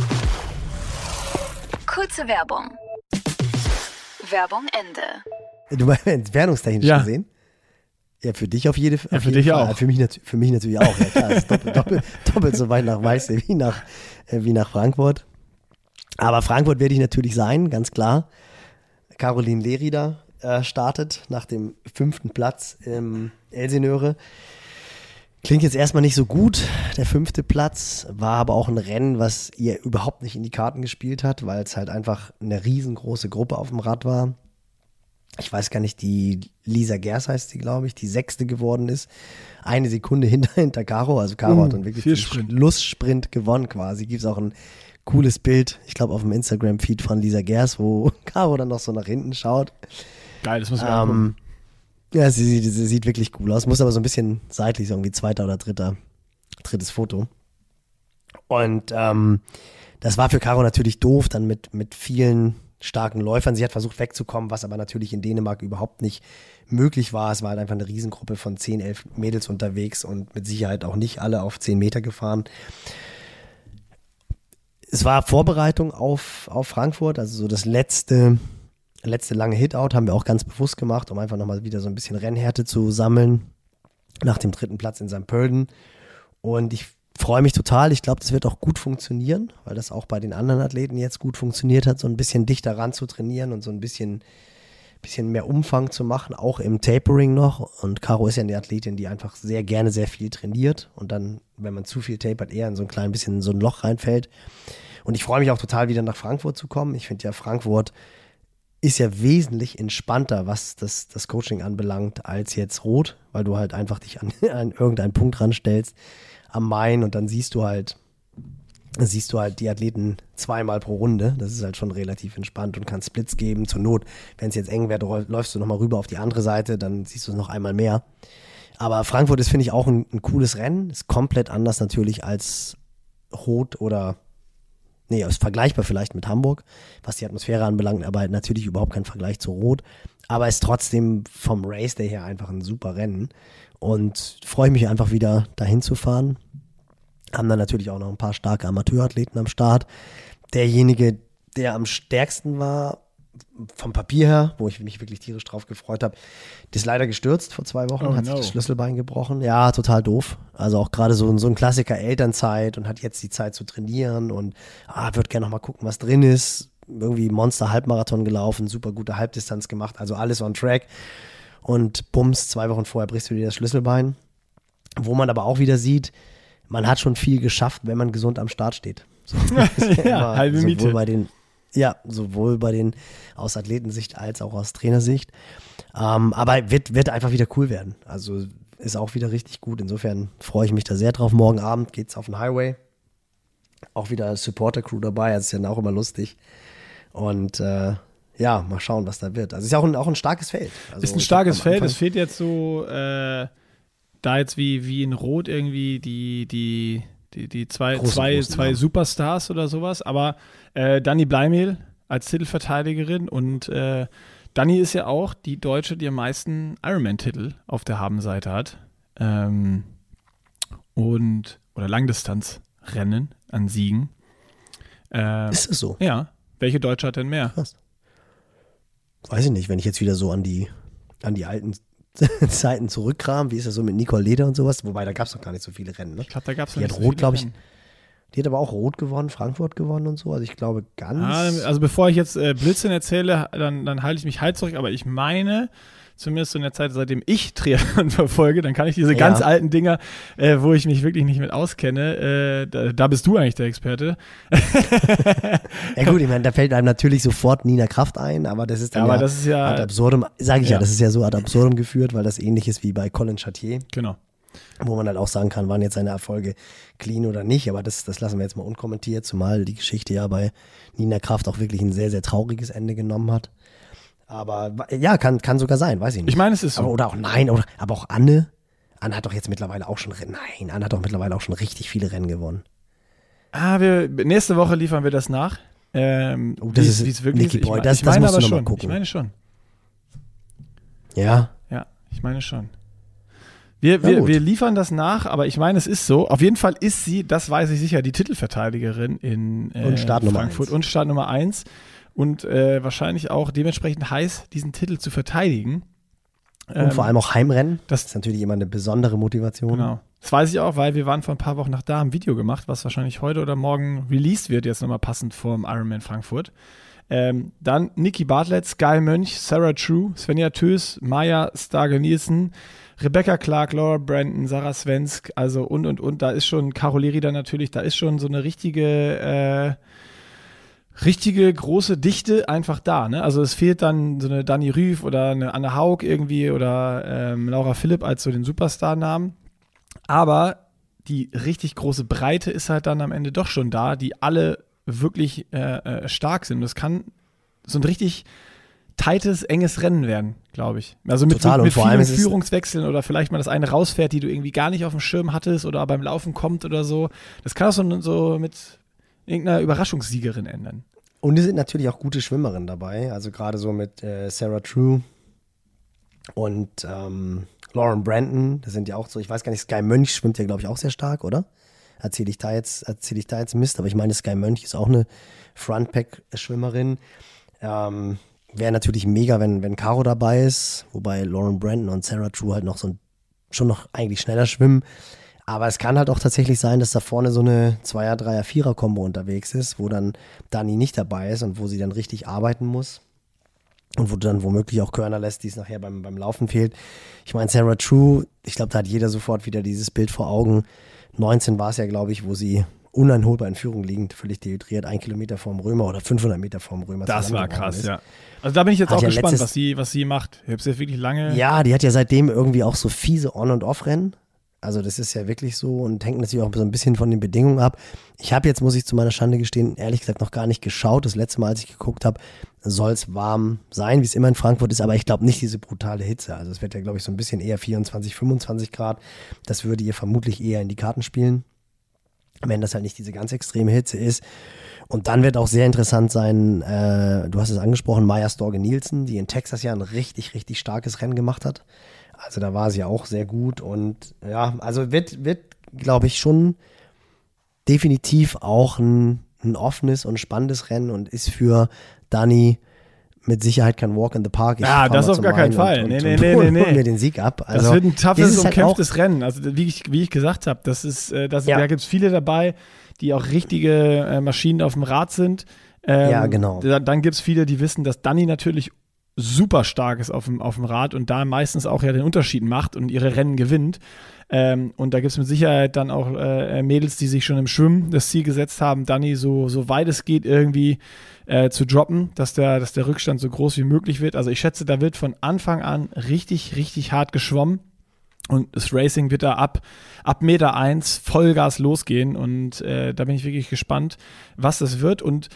Kurze Werbung. Werbung Ende. Du meinst entfernungstechnisch gesehen? Ja, für dich auf jeden Fall. Ja, für dich auch. Für mich natürlich auch. Ja, klar, das ist doppelt so weit nach Weichsee wie nach Frankfurt. Aber Frankfurt werde ich natürlich sein, ganz klar. Caroline Lerida startet nach dem 5. Platz im Elsenöre. Klingt jetzt erstmal nicht so gut, der 5. Platz, war aber auch ein Rennen, was ihr überhaupt nicht in die Karten gespielt hat, weil es halt einfach eine riesengroße Gruppe auf dem Rad war. Ich weiß gar nicht, die Lisa Gers heißt sie, glaube ich, die 6. geworden ist. 1 Sekunde hinter Caro, also Caro hat dann wirklich den Schlusssprint gewonnen quasi. Gibt es auch ein cooles Bild, ich glaube auf dem Instagram-Feed von Lisa Gers, wo Caro dann noch so nach hinten schaut. Geil, das muss man angucken. Ja, sie sieht wirklich cool aus, muss aber so ein bisschen seitlich, so irgendwie 2. oder 3. Foto. Und das war für Caro natürlich doof, dann mit vielen starken Läufern. Sie hat versucht wegzukommen, was aber natürlich in Dänemark überhaupt nicht möglich war. Es war halt einfach eine Riesengruppe von 10, 11 Mädels unterwegs und mit Sicherheit auch nicht alle auf 10 Meter gefahren. Es war Vorbereitung auf Frankfurt, also so das letzte lange Hit-Out haben wir auch ganz bewusst gemacht, um einfach nochmal wieder so ein bisschen Rennhärte zu sammeln nach dem 3. Platz in St. Pölten. Und ich freue mich total. Ich glaube, das wird auch gut funktionieren, weil das auch bei den anderen Athleten jetzt gut funktioniert hat, so ein bisschen dichter ran zu trainieren und so ein bisschen mehr Umfang zu machen, auch im Tapering noch. Und Caro ist ja eine Athletin, die einfach sehr gerne sehr viel trainiert und dann, wenn man zu viel tapert, eher in so ein klein bisschen in so ein Loch reinfällt. Und ich freue mich auch total, wieder nach Frankfurt zu kommen. Ich finde ja, Frankfurt ist ja wesentlich entspannter, was das Coaching anbelangt, als jetzt Rot, weil du halt einfach dich an irgendeinen Punkt ranstellst am Main und dann siehst du halt die Athleten 2-mal pro Runde. Das ist halt schon relativ entspannt und kannst Splits geben. Zur Not, wenn es jetzt eng wird, läufst du nochmal rüber auf die andere Seite, dann siehst du es noch einmal mehr. Aber Frankfurt ist, finde ich, auch ein cooles Rennen. Ist komplett anders natürlich als Rot ist vergleichbar vielleicht mit Hamburg, was die Atmosphäre anbelangt, aber natürlich überhaupt kein Vergleich zu Rot. Aber ist trotzdem vom Race Day her einfach ein super Rennen. Und freue mich einfach wieder dahin zu fahren. Haben dann natürlich auch noch ein paar starke Amateurathleten am Start. Derjenige, der am stärksten war, vom Papier her, wo ich mich wirklich tierisch drauf gefreut habe, ist leider gestürzt vor 2 Wochen, hat sich das Schlüsselbein gebrochen. Ja, total doof. Also auch gerade so ein Klassiker Elternzeit und hat jetzt die Zeit zu trainieren und wird gerne noch mal gucken, was drin ist. Irgendwie Monster-Halbmarathon gelaufen, super gute Halbdistanz gemacht, also alles on track. Und bums, 2 Wochen vorher brichst du dir das Schlüsselbein. Wo man aber auch wieder sieht, man hat schon viel geschafft, wenn man gesund am Start steht. So, ja, halbe Miete. Sowohl bei den aus Athletensicht als auch aus Trainersicht. Aber wird einfach wieder cool werden. Also ist auch wieder richtig gut. Insofern freue ich mich da sehr drauf. Morgen Abend geht's auf den Highway. Auch wieder Supporter-Crew dabei. Das ist ja auch immer lustig. Und mal schauen, was da wird. Also ist ja auch ein starkes Feld. Also, ist ein starkes Feld. Es fehlt jetzt so, da jetzt wie in Rot irgendwie die zwei Superstars oder sowas, aber Dani Bleimehl als Titelverteidigerin und Dani ist ja auch die Deutsche, die am meisten Ironman-Titel auf der Habenseite hat oder Langdistanzrennen an Siegen. Ist das so? Ja. Welche Deutsche hat denn mehr? Krass. Weiß ich nicht, wenn ich jetzt wieder so an die alten Zeiten zurückkram, wie ist das so mit Nicole Leder und sowas, wobei da gab es noch gar nicht so viele Rennen. Ne? Ich glaube, da gab es noch nicht so viele Rennen. Die hat aber auch Rot gewonnen, Frankfurt gewonnen und so, also ich glaube Also bevor ich jetzt Blödsinn erzähle, dann halte ich mich halt zurück, aber ich meine, zumindest in der Zeit, seitdem ich Triathlon verfolge, dann kann ich diese ganz alten Dinger, wo ich mich wirklich nicht mit auskenne, da bist du eigentlich der Experte. Ja gut, ich meine, da fällt einem natürlich sofort Nina Kraft ein, aber das ist dann das ist ja ad absurdum, sage ich das ist ja so ad absurdum geführt, weil das ähnlich ist wie bei Colin Chartier. Genau. Wo man halt auch sagen kann, waren jetzt seine Erfolge clean oder nicht, aber das lassen wir jetzt mal unkommentiert, zumal die Geschichte ja bei Nina Kraft auch wirklich ein sehr, sehr trauriges Ende genommen hat. Aber ja, kann sogar sein, weiß ich nicht. Ich meine, es ist so. Aber auch Anne. Anne hat doch jetzt mittlerweile auch schon Anne hat doch mittlerweile auch schon richtig viele Rennen gewonnen. Nächste Woche liefern wir das nach. Das ist wirklich Nicky Boy, das musst du nochmal gucken. Ich meine schon. Ja? Ja, ich meine schon. Wir liefern das nach, aber ich meine, es ist so. Auf jeden Fall ist sie, das weiß ich sicher, die Titelverteidigerin in Frankfurt und Start Nummer 1 und wahrscheinlich auch dementsprechend heiß, diesen Titel zu verteidigen. Und vor allem auch Heimrennen. Das ist natürlich immer eine besondere Motivation. Genau. Das weiß ich auch, weil wir waren vor ein paar Wochen noch da, haben ein Video gemacht, was wahrscheinlich heute oder morgen released wird, jetzt nochmal passend vorm Ironman Frankfurt. Dann Niki Bartlett, Sky Mönch, Sarah True, Svenja Tös, Maja Starge-Nielsen, Rebecca Clark, Laura Brandon, Sarah Svensk, also und. Da ist schon Caroleri dann natürlich, da ist schon so eine richtige große Dichte einfach da. Ne? Also es fehlt dann so eine Dani Rüff oder eine Anne Haug irgendwie oder Laura Philipp als so den Superstar-Namen. Aber die richtig große Breite ist halt dann am Ende doch schon da, die alle wirklich stark sind. Das kann so ein richtig tightes, enges Rennen werden, glaube ich. Also mit vielen Führungswechseln oder vielleicht mal das eine rausfährt, die du irgendwie gar nicht auf dem Schirm hattest oder beim Laufen kommt oder so. Das kann auch so mit irgendeiner Überraschungssiegerin ändern. Und es sind natürlich auch gute Schwimmerinnen dabei, also gerade so mit Sarah True und Lauren Brandon, das sind ja auch so, ich weiß gar nicht, Sky Mönch schwimmt ja, glaube ich, auch sehr stark, oder? Erzähle ich da jetzt Mist, aber ich meine, Sky Mönch ist auch eine Frontpack-Schwimmerin. Wäre natürlich mega, wenn Caro dabei ist, wobei Lauren Brandon und Sarah True halt schon noch eigentlich schneller schwimmen. Aber es kann halt auch tatsächlich sein, dass da vorne so eine 2er, 3er, 4er Kombo unterwegs ist, wo dann Dani nicht dabei ist und wo sie dann richtig arbeiten muss. Und wo du dann womöglich auch Körner lässt, die es nachher beim Laufen fehlt. Ich meine, Sarah True, ich glaube, da hat jeder sofort wieder dieses Bild vor Augen. 19 war es ja, glaube ich, wo sie uneinholbar in Führung liegend, völlig dehydriert, 1 Kilometer vorm Römer oder 500 Meter vorm Römer. Das war krass, ja. Also da bin ich jetzt auch gespannt, was sie macht. Ich habe es jetzt wirklich lange. Ja, die hat ja seitdem irgendwie auch so fiese On- und Off-Rennen. Also das ist ja wirklich so und hängt natürlich auch so ein bisschen von den Bedingungen ab. Ich habe jetzt, muss ich zu meiner Schande gestehen, ehrlich gesagt noch gar nicht geschaut. Das letzte Mal, als ich geguckt habe, soll es warm sein, wie es immer in Frankfurt ist, aber ich glaube nicht diese brutale Hitze. Also es wird ja, glaube ich, so ein bisschen eher 24, 25 Grad. Das würde ihr vermutlich eher in die Karten spielen, wenn das halt nicht diese ganz extreme Hitze ist. Und dann wird auch sehr interessant sein, du hast es angesprochen, Maja Storge-Nielsen, die in Texas ja ein richtig, richtig starkes Rennen gemacht hat. Also da war sie auch sehr gut und ja, also wird glaube ich, schon definitiv auch ein offenes und spannendes Rennen und ist für Dani mit Sicherheit kein Walk in the Park. Ja, das auf gar keinen Fall. Nee. Holen mir den Sieg ab. Also, das wird ein toughes, umkämpftes Rennen. Also wie ich gesagt habe, da gibt es viele dabei, die auch richtige Maschinen auf dem Rad sind. Ja, genau. Dann gibt es viele, die wissen, dass Dani natürlich super stark ist auf dem Rad und da meistens auch ja den Unterschied macht und ihre Rennen gewinnt. Und da gibt es mit Sicherheit dann auch Mädels, die sich schon im Schwimmen das Ziel gesetzt haben, Dani so weit es geht irgendwie zu droppen, dass der Rückstand so groß wie möglich wird. Also ich schätze, da wird von Anfang an richtig, richtig hart geschwommen und das Racing wird da ab Meter 1 Vollgas losgehen und da bin ich wirklich gespannt, was das wird. Und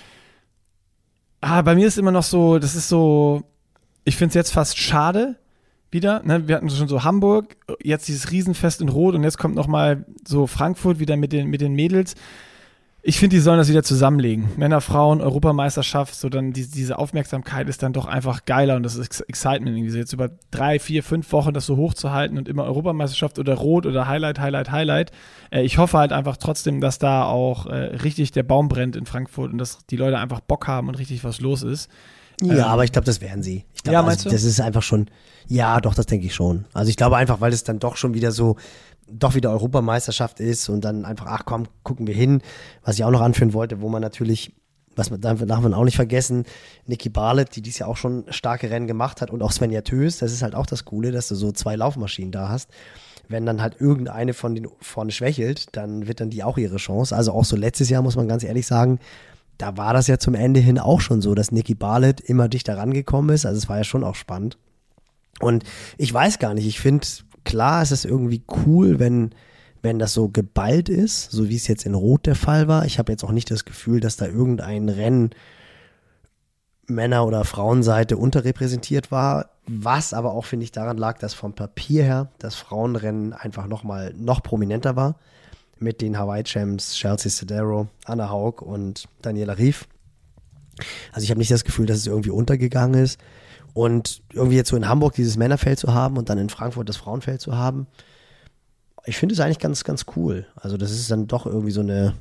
bei mir ist immer noch so, das ist so, ich finde es jetzt fast schade wieder. Ne? Wir hatten schon so Hamburg, jetzt dieses Riesenfest in Rot und jetzt kommt nochmal so Frankfurt wieder mit den Mädels. Ich finde, die sollen das wieder zusammenlegen. Männer, Frauen, Europameisterschaft, so dann diese Aufmerksamkeit ist dann doch einfach geiler und das ist Excitement irgendwie. So jetzt über 3, 4, 5 Wochen das so hochzuhalten und immer Europameisterschaft oder Rot oder Highlight. Ich hoffe halt einfach trotzdem, dass da auch richtig der Baum brennt in Frankfurt und dass die Leute einfach Bock haben und richtig was los ist. Ja, aber ich glaube, das werden sie. Ich glaub, ja, meinst du? Das ist einfach schon, ja, doch, das denke ich schon. Also ich glaube einfach, weil es dann doch schon wieder so, doch wieder Europameisterschaft ist und dann einfach, ach komm, gucken wir hin. Was ich auch noch anführen wollte, wo man natürlich, darf man auch nicht vergessen, Niki Barlett, die dies ja auch schon starke Rennen gemacht hat und auch Svenja Tös, das ist halt auch das Coole, dass du so 2 Laufmaschinen da hast. Wenn dann halt irgendeine von denen vorne schwächelt, dann wird dann die auch ihre Chance. Also auch so letztes Jahr, muss man ganz ehrlich sagen, da war das ja zum Ende hin auch schon so, dass Niki Barlett immer dichter rangekommen ist. Also es war ja schon auch spannend. Und ich weiß gar nicht, ich finde, klar, es ist irgendwie cool, wenn das so geballt ist, so wie es jetzt in Rot der Fall war. Ich habe jetzt auch nicht das Gefühl, dass da irgendein Rennen Männer- oder Frauenseite unterrepräsentiert war. Was aber auch, finde ich, daran lag, dass vom Papier her das Frauenrennen einfach noch prominenter war. Mit den Hawaii-Champs Chelsea Sodero, Anna Haug und Daniela Rief. Also ich habe nicht das Gefühl, dass es irgendwie untergegangen ist. Und irgendwie jetzt so in Hamburg dieses Männerfeld zu haben und dann in Frankfurt das Frauenfeld zu haben, ich finde es eigentlich ganz, ganz cool. Also das ist dann doch irgendwie so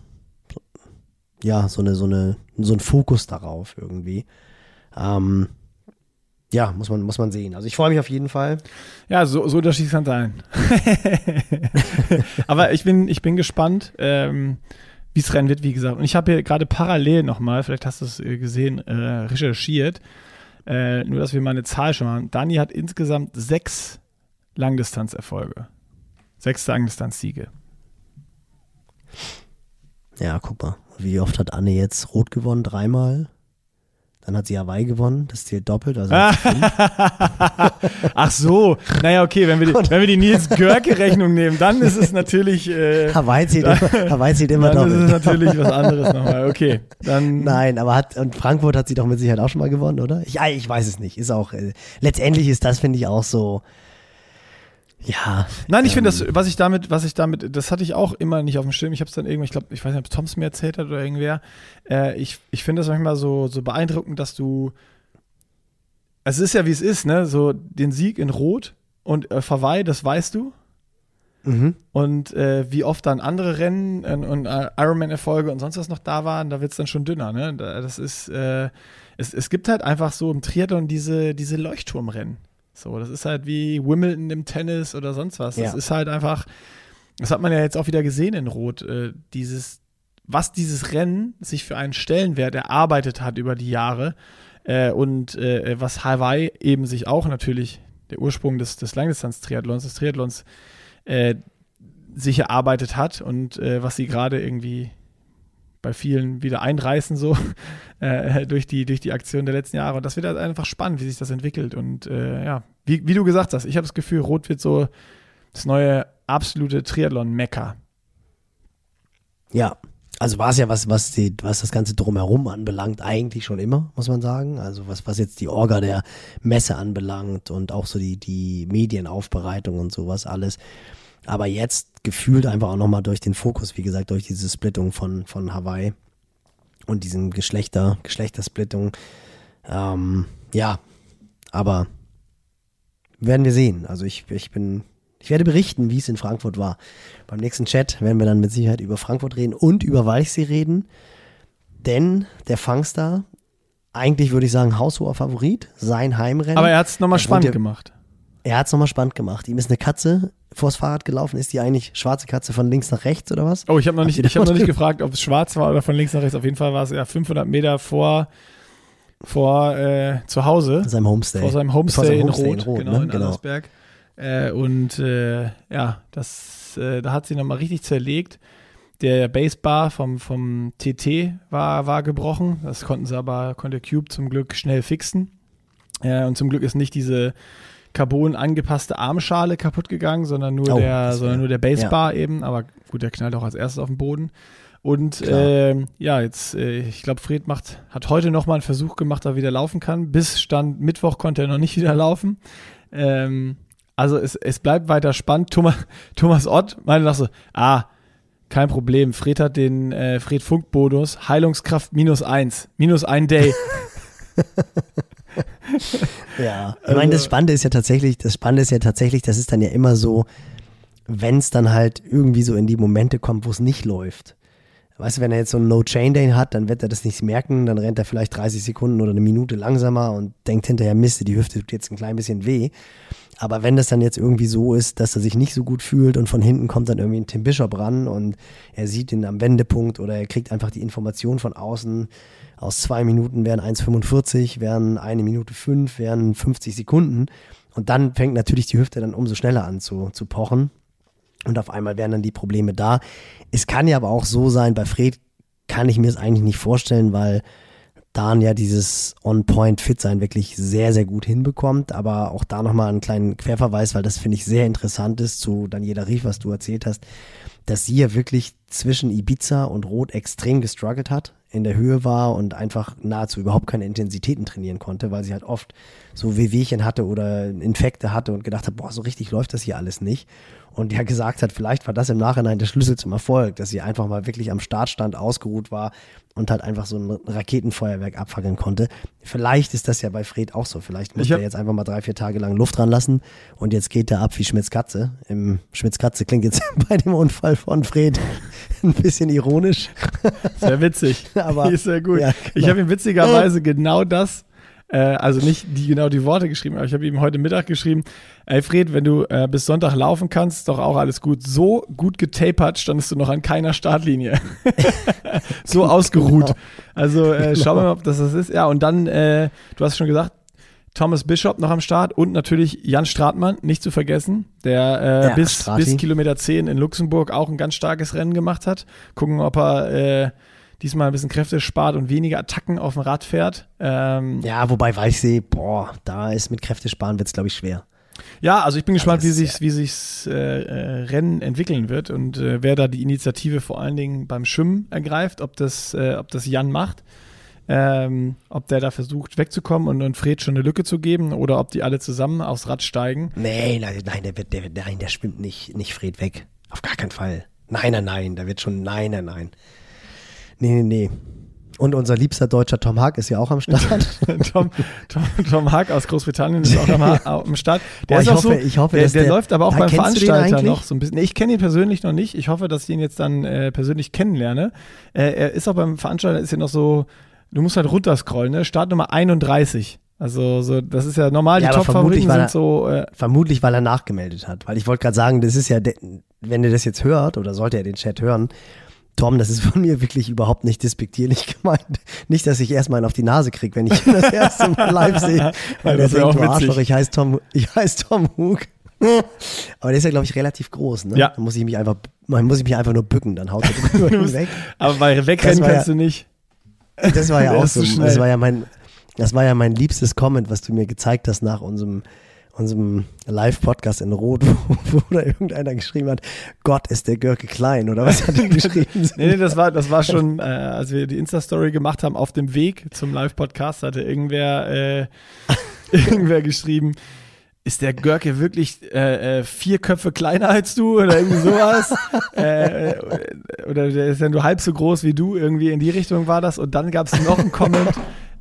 ein Fokus darauf irgendwie. Ja, muss man sehen. Also ich freue mich auf jeden Fall. Ja, so unterschiedlich kann sein. Aber ich bin gespannt, wie es rennen wird, wie gesagt. Und ich habe hier gerade parallel nochmal, vielleicht hast du es gesehen, recherchiert. Nur, dass wir mal eine Zahl schon haben. Dani hat insgesamt 6 Langdistanzerfolge. 6 Langdistanzsiege. Ja, guck mal. Wie oft hat Anne jetzt Rot gewonnen? 3-mal. Dann hat sie Hawaii gewonnen. Das zählt doppelt. Also Ach so. Naja, okay. Wenn wir die Nils-Görke-Rechnung nehmen, dann ist es natürlich Hawaii zählt immer dann doppelt. Ist es natürlich was anderes nochmal. Okay. Dann Nein, aber und Frankfurt hat sie doch mit Sicherheit auch schon mal gewonnen, oder? Ich weiß es nicht. Ist auch letztendlich ist das, finde ich, auch so. Ja. Nein, ich finde das, was ich damit, das hatte ich auch immer nicht auf dem Schirm. Ich habe es dann irgendwann, ich weiß nicht, ob Toms mir erzählt hat oder irgendwer. Ich finde das manchmal so beeindruckend, dass du, es ist ja wie es ist, ne, so den Sieg in Rot und Hawaii, das weißt du. Mhm. Und wie oft dann andere Rennen und Ironman-Erfolge und sonst was noch da waren, da wird es dann schon dünner, ne. Das ist, es gibt halt einfach so im Triathlon diese Leuchtturmrennen. So, das ist halt wie Wimbledon im Tennis oder sonst was. Das ist halt einfach, das hat man ja jetzt auch wieder gesehen in Rot, was dieses Rennen sich für einen Stellenwert erarbeitet hat über die Jahre und was Hawaii eben sich auch natürlich, der Ursprung des Langdistanz-Triathlons, des Triathlons sich erarbeitet hat und was sie gerade irgendwie bei vielen wieder einreißen, so durch die Aktion der letzten Jahre. Und das wird halt einfach spannend, wie sich das entwickelt. Und wie du gesagt hast, ich habe das Gefühl, Rot wird so das neue absolute Triathlon-Mekka. Ja, also war es ja, was das Ganze drumherum anbelangt, eigentlich schon immer, muss man sagen. Also was jetzt die Orga der Messe anbelangt und auch so die Medienaufbereitung und sowas alles. Aber jetzt gefühlt einfach auch nochmal durch den Fokus, wie gesagt, durch diese Splittung von Hawaii und diesen Geschlechtersplittung. Aber werden wir sehen. Also ich werde berichten, wie es in Frankfurt war. Beim nächsten Chat werden wir dann mit Sicherheit über Frankfurt reden und über Walchsee reden. Denn der Fangstar, eigentlich würde ich sagen, haushoher Favorit, sein Heimrennen. Aber er hat es nochmal spannend gemacht. Er hat es nochmal spannend gemacht. Ihm ist eine Katze vors Fahrrad gelaufen. Ist die eigentlich schwarze Katze von links nach rechts oder was? Oh, ich habe noch nicht gefragt, ob es schwarz war oder von links nach rechts. Auf jeden Fall war es ja 500 Meter vor zu Hause. Seinem Homestay. Vor seinem Homestay in Rot, genau, ne? in Allersberg. Da hat sie nochmal richtig zerlegt. Der Basebar vom TT war gebrochen. Das konnte Cube zum Glück schnell fixen. Und zum Glück ist nicht diese Carbon angepasste Armschale kaputt gegangen, sondern nur der Basebar eben. Aber gut, der knallt auch als erstes auf den Boden. Und ich glaube, Fred hat heute nochmal einen Versuch gemacht, dass er wieder laufen kann. Bis Stand Mittwoch konnte er noch nicht wieder laufen. Also es bleibt weiter spannend. Thomas Ott meinte noch so, kein Problem. Fred hat den Fred-Funk-Bonus, Heilungskraft -1, -1 Day. Ja, ich meine, das Spannende ist ja tatsächlich, das ist dann ja immer so, wenn es dann halt irgendwie so in die Momente kommt, wo es nicht läuft. Weißt du, wenn er jetzt so einen No-Chain-Day hat, dann wird er das nicht merken, dann rennt er vielleicht 30 Sekunden oder eine Minute langsamer und denkt hinterher, Mist, die Hüfte tut jetzt ein klein bisschen weh. Aber wenn das dann jetzt irgendwie so ist, dass er sich nicht so gut fühlt und von hinten kommt dann irgendwie ein Tim Bishop ran und er sieht ihn am Wendepunkt oder er kriegt einfach die Information von außen, aus 2 Minuten wären 1,45, wären 1 Minute 5, wären 50 Sekunden und dann fängt natürlich die Hüfte dann umso schneller an zu pochen. Und auf einmal wären dann die Probleme da. Es kann ja aber auch so sein, bei Fred kann ich mir es eigentlich nicht vorstellen, weil Dan ja dieses On-Point-Fit-Sein wirklich sehr, sehr gut hinbekommt. Aber auch da nochmal einen kleinen Querverweis, weil das finde ich sehr interessant ist zu Daniela Rief, was du erzählt hast, dass sie ja wirklich zwischen Ibiza und Rot extrem gestruggelt hat, in der Höhe war und einfach nahezu überhaupt keine Intensitäten trainieren konnte, weil sie halt oft so Wehwehchen hatte oder Infekte hatte und gedacht hat, boah, so richtig läuft das hier alles nicht. Und ja gesagt hat, vielleicht war das im Nachhinein der Schlüssel zum Erfolg, dass sie einfach mal wirklich am Startstand ausgeruht war und halt einfach so ein Raketenfeuerwerk abfackeln konnte. Vielleicht ist das ja bei Fred auch so. Vielleicht muss er jetzt einfach mal 3-4 Tage lang Luft dran lassen und jetzt geht er ab wie Schmitz-Katze. Schmitz-Katze klingt jetzt bei dem Unfall von Fred ein bisschen ironisch. Sehr witzig. Aber ist sehr gut. Ja, ich habe ihm witzigerweise genau das, also nicht die Worte geschrieben, aber ich habe ihm heute Mittag geschrieben, ey Fred, wenn du bis Sonntag laufen kannst, doch auch alles gut. So gut getapert standest du noch an keiner Startlinie. So ausgeruht. Also schauen wir mal, ob das ist. Ja, und dann, du hast schon gesagt, Thomas Bishop noch am Start und natürlich Jan Stratmann, nicht zu vergessen, der bis Kilometer 10 in Luxemburg auch ein ganz starkes Rennen gemacht hat. Gucken, ob er diesmal ein bisschen Kräfte spart und weniger Attacken auf dem Rad fährt. Ja, wobei Weichsee, da ist mit Kräfte sparen wird es, glaube ich, schwer. Ja, also ich bin gespannt, wie sich's Rennen entwickeln wird und wer da die Initiative vor allen Dingen beim Schwimmen ergreift, ob das Jan macht. Ob der da versucht wegzukommen und Fred schon eine Lücke zu geben oder ob die alle zusammen aufs Rad steigen. Nein, der schwimmt nicht Fred weg. Auf gar keinen Fall. Nein, da wird schon, nein. Nee. Und unser liebster deutscher Tom Haag ist ja auch am Start. Tom Haag aus Großbritannien ist auch am Start. Ich hoffe, der läuft aber auch beim Veranstalter noch so ein bisschen. Ich kenne ihn persönlich noch nicht. Ich hoffe, dass ich ihn jetzt dann persönlich kennenlerne. Er ist auch beim Veranstalter, ist ja noch so, du musst halt runterscrollen, ne? Startnummer 31. Also so, das ist ja normal, die Top-Favoriten sind so. Vermutlich, weil er nachgemeldet hat. Weil ich wollte gerade sagen, das ist ja, wenn er das jetzt hört, oder sollte er den Chat hören, Tom, das ist von mir wirklich überhaupt nicht despektierlich gemeint. Nicht, dass ich erstmal auf die Nase kriege, wenn ich ihn das erste Mal live sehe. Weil der denkt, du Arschloch, ich heiße Tom Hug. Aber der ist ja, glaube ich, relativ groß, ne? Ja. Da muss ich mich einfach nur bücken, dann haut er drüber weg. Aber bei wegrennen kannst du nicht. Das war ja auch so. Das war ja mein liebstes Comment, was du mir gezeigt hast nach unserem Live-Podcast in Rot, wo da irgendeiner geschrieben hat, Gott, ist der Görke klein, oder was hat er geschrieben? Nee, das war schon, als wir die Insta-Story gemacht haben, auf dem Weg zum Live-Podcast, hatte irgendwer geschrieben, ist der Görke wirklich 4 Köpfe kleiner als du oder irgendwie sowas? Oder der ist ja nur halb so groß wie du, irgendwie in die Richtung war das. Und dann gab es noch einen Comment.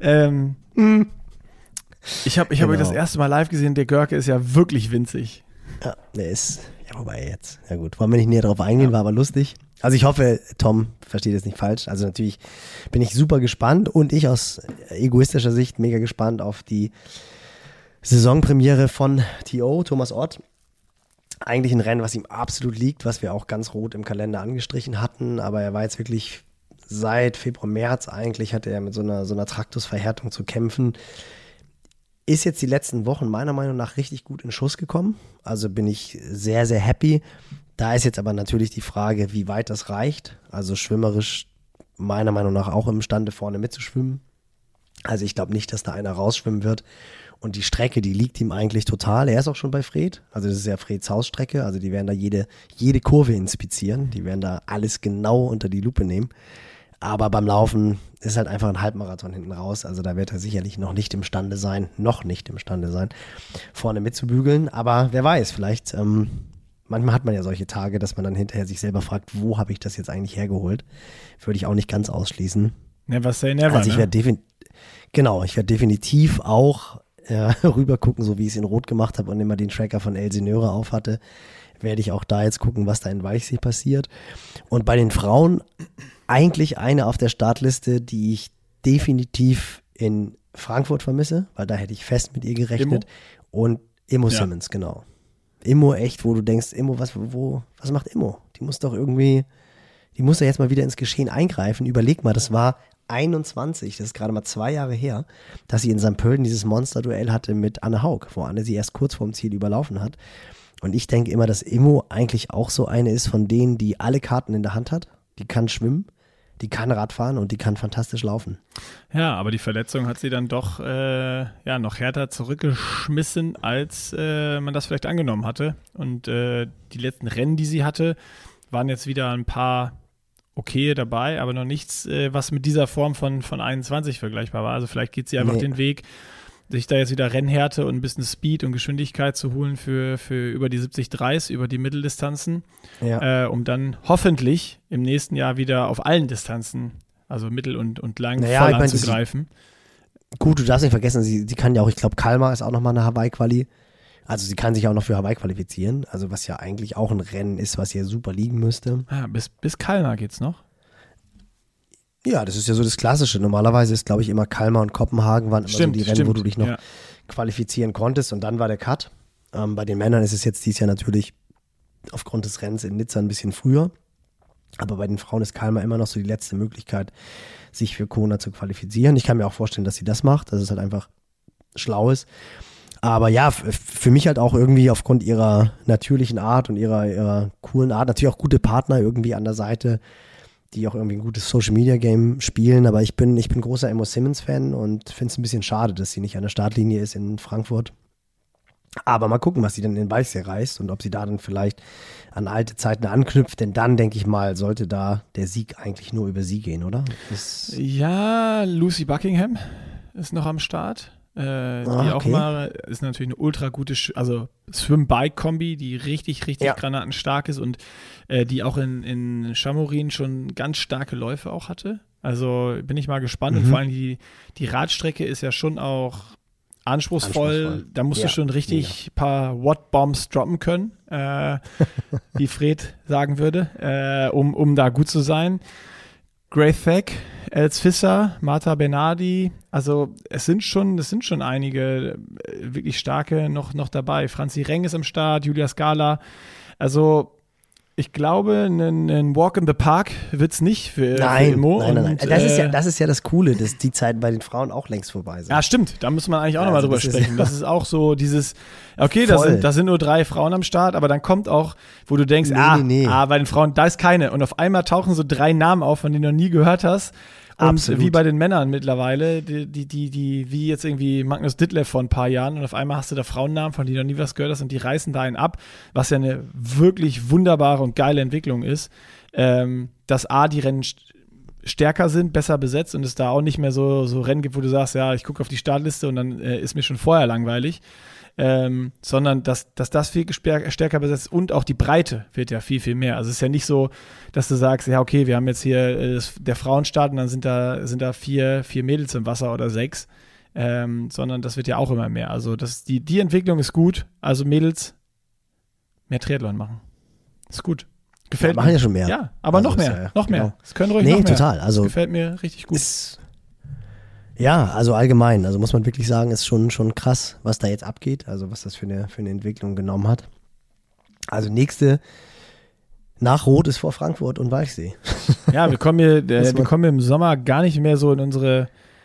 Ich hab euch das erste Mal live gesehen, der Görke ist ja wirklich winzig. Ja, der ist, wobei jetzt, ja gut, wollen wir nicht näher drauf eingehen, war aber lustig. Also ich hoffe, Tom versteht es nicht falsch. Also natürlich bin ich super gespannt und ich aus egoistischer Sicht mega gespannt auf die Saisonpremiere von T.O., Thomas Ott. Eigentlich ein Rennen, was ihm absolut liegt, was wir auch ganz rot im Kalender angestrichen hatten, aber er war jetzt wirklich seit Februar, März eigentlich, hatte er mit so einer Traktusverhärtung zu kämpfen. Ist jetzt die letzten Wochen meiner Meinung nach richtig gut in Schuss gekommen, also bin ich sehr, sehr happy. Da ist jetzt aber natürlich die Frage, wie weit das reicht, also schwimmerisch meiner Meinung nach auch imstande vorne mitzuschwimmen. Also ich glaube nicht, dass da einer rausschwimmen wird. Und die Strecke, die liegt ihm eigentlich total. Er ist auch schon bei Fred. Also das ist ja Freds Hausstrecke. Also die werden da jede Kurve inspizieren. Die werden da alles genau unter die Lupe nehmen. Aber beim Laufen ist halt einfach ein Halbmarathon hinten raus. Also da wird er sicherlich noch nicht imstande sein, vorne mitzubügeln. Aber wer weiß, vielleicht, manchmal hat man ja solche Tage, dass man dann hinterher sich selber fragt, wo habe ich das jetzt eigentlich hergeholt? Würde ich auch nicht ganz ausschließen. Never say never, also ich werde definitiv auch rüber gucken, so wie ich es in Rot gemacht habe und immer den Tracker von Elsinöre auf hatte, werde ich auch da jetzt gucken, was da in Weichsee passiert. Und bei den Frauen eigentlich eine auf der Startliste, die ich definitiv in Frankfurt vermisse, weil da hätte ich fest mit ihr gerechnet. Und Immo Simmons, genau. Immo echt, wo du denkst, Immo, was macht Immo? Die muss ja jetzt mal wieder ins Geschehen eingreifen. Überleg mal, das war 21, das ist gerade mal 2 Jahre her, dass sie in St. Pölten dieses Monsterduell hatte mit Anne Haug, wo Anne sie erst kurz vorm Ziel überlaufen hat. Und ich denke immer, dass Immo eigentlich auch so eine ist von denen, die alle Karten in der Hand hat. Die kann schwimmen, die kann Radfahren und die kann fantastisch laufen. Ja, aber die Verletzung hat sie dann doch noch härter zurückgeschmissen, als man das vielleicht angenommen hatte. Und die letzten Rennen, die sie hatte, waren jetzt wieder ein paar okay dabei, aber noch nichts, was mit dieser Form von 21 vergleichbar war. Also vielleicht geht sie einfach den Weg, sich da jetzt wieder Rennhärte und ein bisschen Speed und Geschwindigkeit zu holen für über die 70-3s, über die Mitteldistanzen, um dann hoffentlich im nächsten Jahr wieder auf allen Distanzen, also mittel und lang, voll anzugreifen. Gut, du darfst nicht vergessen, sie kann ja auch, ich glaube, Kalmar ist auch nochmal eine Hawaii-Quali. Also sie kann sich auch noch für Hawaii qualifizieren, also was ja eigentlich auch ein Rennen ist, was ihr super liegen müsste. Ah, bis Kalmar geht's noch? Ja, das ist ja so das Klassische. Normalerweise ist, glaube ich, immer Kalmar und Kopenhagen waren immer so die Rennen, wo du dich noch qualifizieren konntest und dann war der Cut. Bei den Männern ist es jetzt dieses Jahr natürlich aufgrund des Rennens in Nizza ein bisschen früher, aber bei den Frauen ist Kalmar immer noch so die letzte Möglichkeit, sich für Kona zu qualifizieren. Ich kann mir auch vorstellen, dass sie das macht. Das ist halt einfach schlau ist. Aber ja, für mich halt auch irgendwie aufgrund ihrer natürlichen Art und ihrer coolen Art, natürlich auch gute Partner irgendwie an der Seite, die auch irgendwie ein gutes Social-Media-Game spielen. Aber ich bin großer Emma Simmons-Fan und finde es ein bisschen schade, dass sie nicht an der Startlinie ist in Frankfurt. Aber mal gucken, was sie dann in Weichsee reißt und ob sie da dann vielleicht an alte Zeiten anknüpft. Denn dann, denke ich mal, sollte da der Sieg eigentlich nur über sie gehen, oder? Ja, Lucy Buckingham ist noch am Start. Die auch mal ist natürlich eine ultra gute, also Swim-Bike-Kombi, die richtig granatenstark ist und die auch in Chamorin schon ganz starke Läufe auch hatte. Also bin ich mal gespannt. Und vor allem die Radstrecke ist ja schon auch anspruchsvoll. Da musst du schon richtig paar Watt-Bombs droppen können, wie Fred sagen würde, um da gut zu sein. Grace Thack, Els Visser, Marta Bernardi, also es sind schon einige wirklich starke noch dabei. Franzi Reng ist am Start, Julia Scala. Also ich glaube, ein Walk in the Park wird es nicht für Immo. Nein. Das ist ja das Coole, dass die Zeiten bei den Frauen auch längst vorbei sind. Ja, stimmt. Da muss man eigentlich auch nochmal drüber sprechen. Das ist auch so dieses, okay, da sind nur 3 Frauen am Start, aber dann kommt auch, wo du denkst, bei den Frauen, da ist keine. Und auf einmal tauchen so 3 Namen auf, von denen du noch nie gehört hast. Und Absolut. Wie bei den Männern mittlerweile, die wie jetzt irgendwie Magnus Ditlev vor ein paar Jahren und auf einmal hast du da Frauennamen, von denen du noch nie was gehört hast und die reißen da einen ab, was ja eine wirklich wunderbare und geile Entwicklung ist, dass die Rennen stärker sind, besser besetzt und es da auch nicht mehr so Rennen gibt, wo du sagst, ja, ich gucke auf die Startliste und dann ist mir schon vorher langweilig. Sondern dass das viel stärker besetzt ist und auch die Breite wird ja viel, viel mehr. Also es ist ja nicht so, dass du sagst, ja okay, wir haben jetzt hier der Frauenstart und dann sind da 4 Mädels im Wasser oder 6, sondern das wird ja auch immer mehr. Also die Entwicklung ist gut, also Mädels mehr Triathlon machen. Ist gut. Gefällt mir. Machen ja schon mehr. Ja, aber also noch mehr. Genau. Es können ruhig noch mehr. Total. Also das gefällt mir richtig gut. Ja, also allgemein, also muss man wirklich sagen, ist schon krass, was da jetzt abgeht, also was das für eine Entwicklung genommen hat. Also nächste nach Rot ist vor Frankfurt und Weichsee. Ja, wir kommen hier im Sommer gar nicht mehr so in unsere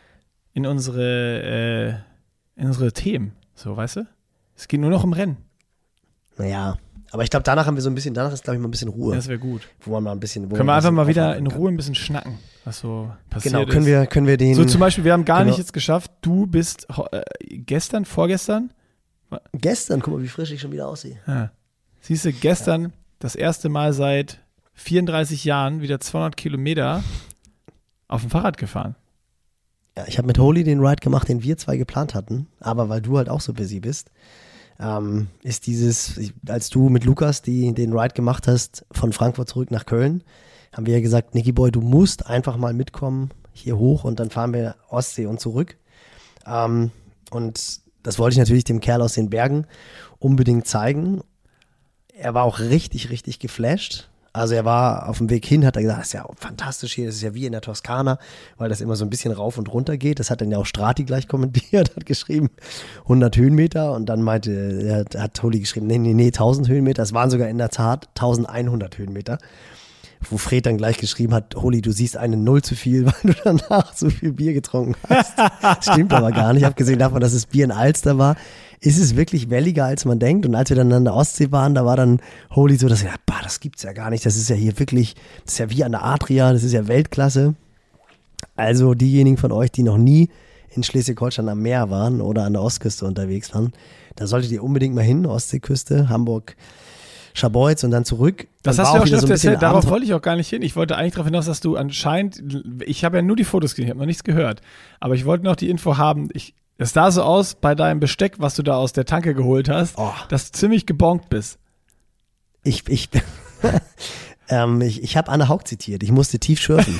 Themen, so, weißt du? Es geht nur noch um Rennen. Naja, aber ich glaube, danach ist, glaube ich, mal ein bisschen Ruhe. Das wäre gut. Wo man mal ein bisschen. Können wir einfach mal wieder in Ruhe ein bisschen schnacken, was so passiert ist. Genau, können wir den. So zum Beispiel, wir haben gar nicht jetzt geschafft, du bist vorgestern? Gestern, guck mal, wie frisch ich schon wieder aussehe. Ja. Siehst du, gestern das erste Mal seit 34 Jahren wieder 200 Kilometer auf dem Fahrrad gefahren. Ja, ich habe mit Holy den Ride gemacht, den wir 2 geplant hatten, aber weil du halt auch so busy bist, ist als du mit Lukas den Ride gemacht hast, von Frankfurt zurück nach Köln, haben wir ja gesagt, Nicky Boy, du musst einfach mal mitkommen, hier hoch und dann fahren wir Ostsee und zurück. Und das wollte ich natürlich dem Kerl aus den Bergen unbedingt zeigen. Er war auch richtig, richtig geflasht. Also er war auf dem Weg hin, hat er gesagt, das ist ja fantastisch hier, das ist ja wie in der Toskana, weil das immer so ein bisschen rauf und runter geht. Das hat dann ja auch Strati gleich kommentiert, hat geschrieben 100 Höhenmeter und dann hat Holy geschrieben, nee, 1000 Höhenmeter. Es waren sogar in der Tat 1100 Höhenmeter. Wo Fred dann gleich geschrieben hat, Holy, du siehst eine Null zu viel, weil du danach so viel Bier getrunken hast. Das stimmt aber gar nicht. Abgesehen davon, dass es Bier in Alster war, ist es wirklich welliger, als man denkt. Und als wir dann an der Ostsee waren, da war dann Holy so, dass ich dachte, das gibt's ja gar nicht. Das ist ja hier wirklich, das ist ja wie an der Adria, das ist ja Weltklasse. Also diejenigen von euch, die noch nie in Schleswig-Holstein am Meer waren oder an der Ostküste unterwegs waren, da solltet ihr unbedingt mal hin, Ostseeküste, Hamburg, Scharbeutz und dann zurück. Das hast du ja auch schon öfter erzählt, darauf wollte ich auch gar nicht hin. Ich wollte eigentlich darauf hinaus, dass du anscheinend, ich habe ja nur die Fotos gesehen, ich habe noch nichts gehört, aber ich wollte noch die Info haben, es sah so aus bei deinem Besteck, was du da aus der Tanke geholt hast, dass du ziemlich gebonkt bist. Ich habe Anne Haug zitiert, ich musste tief schürfen.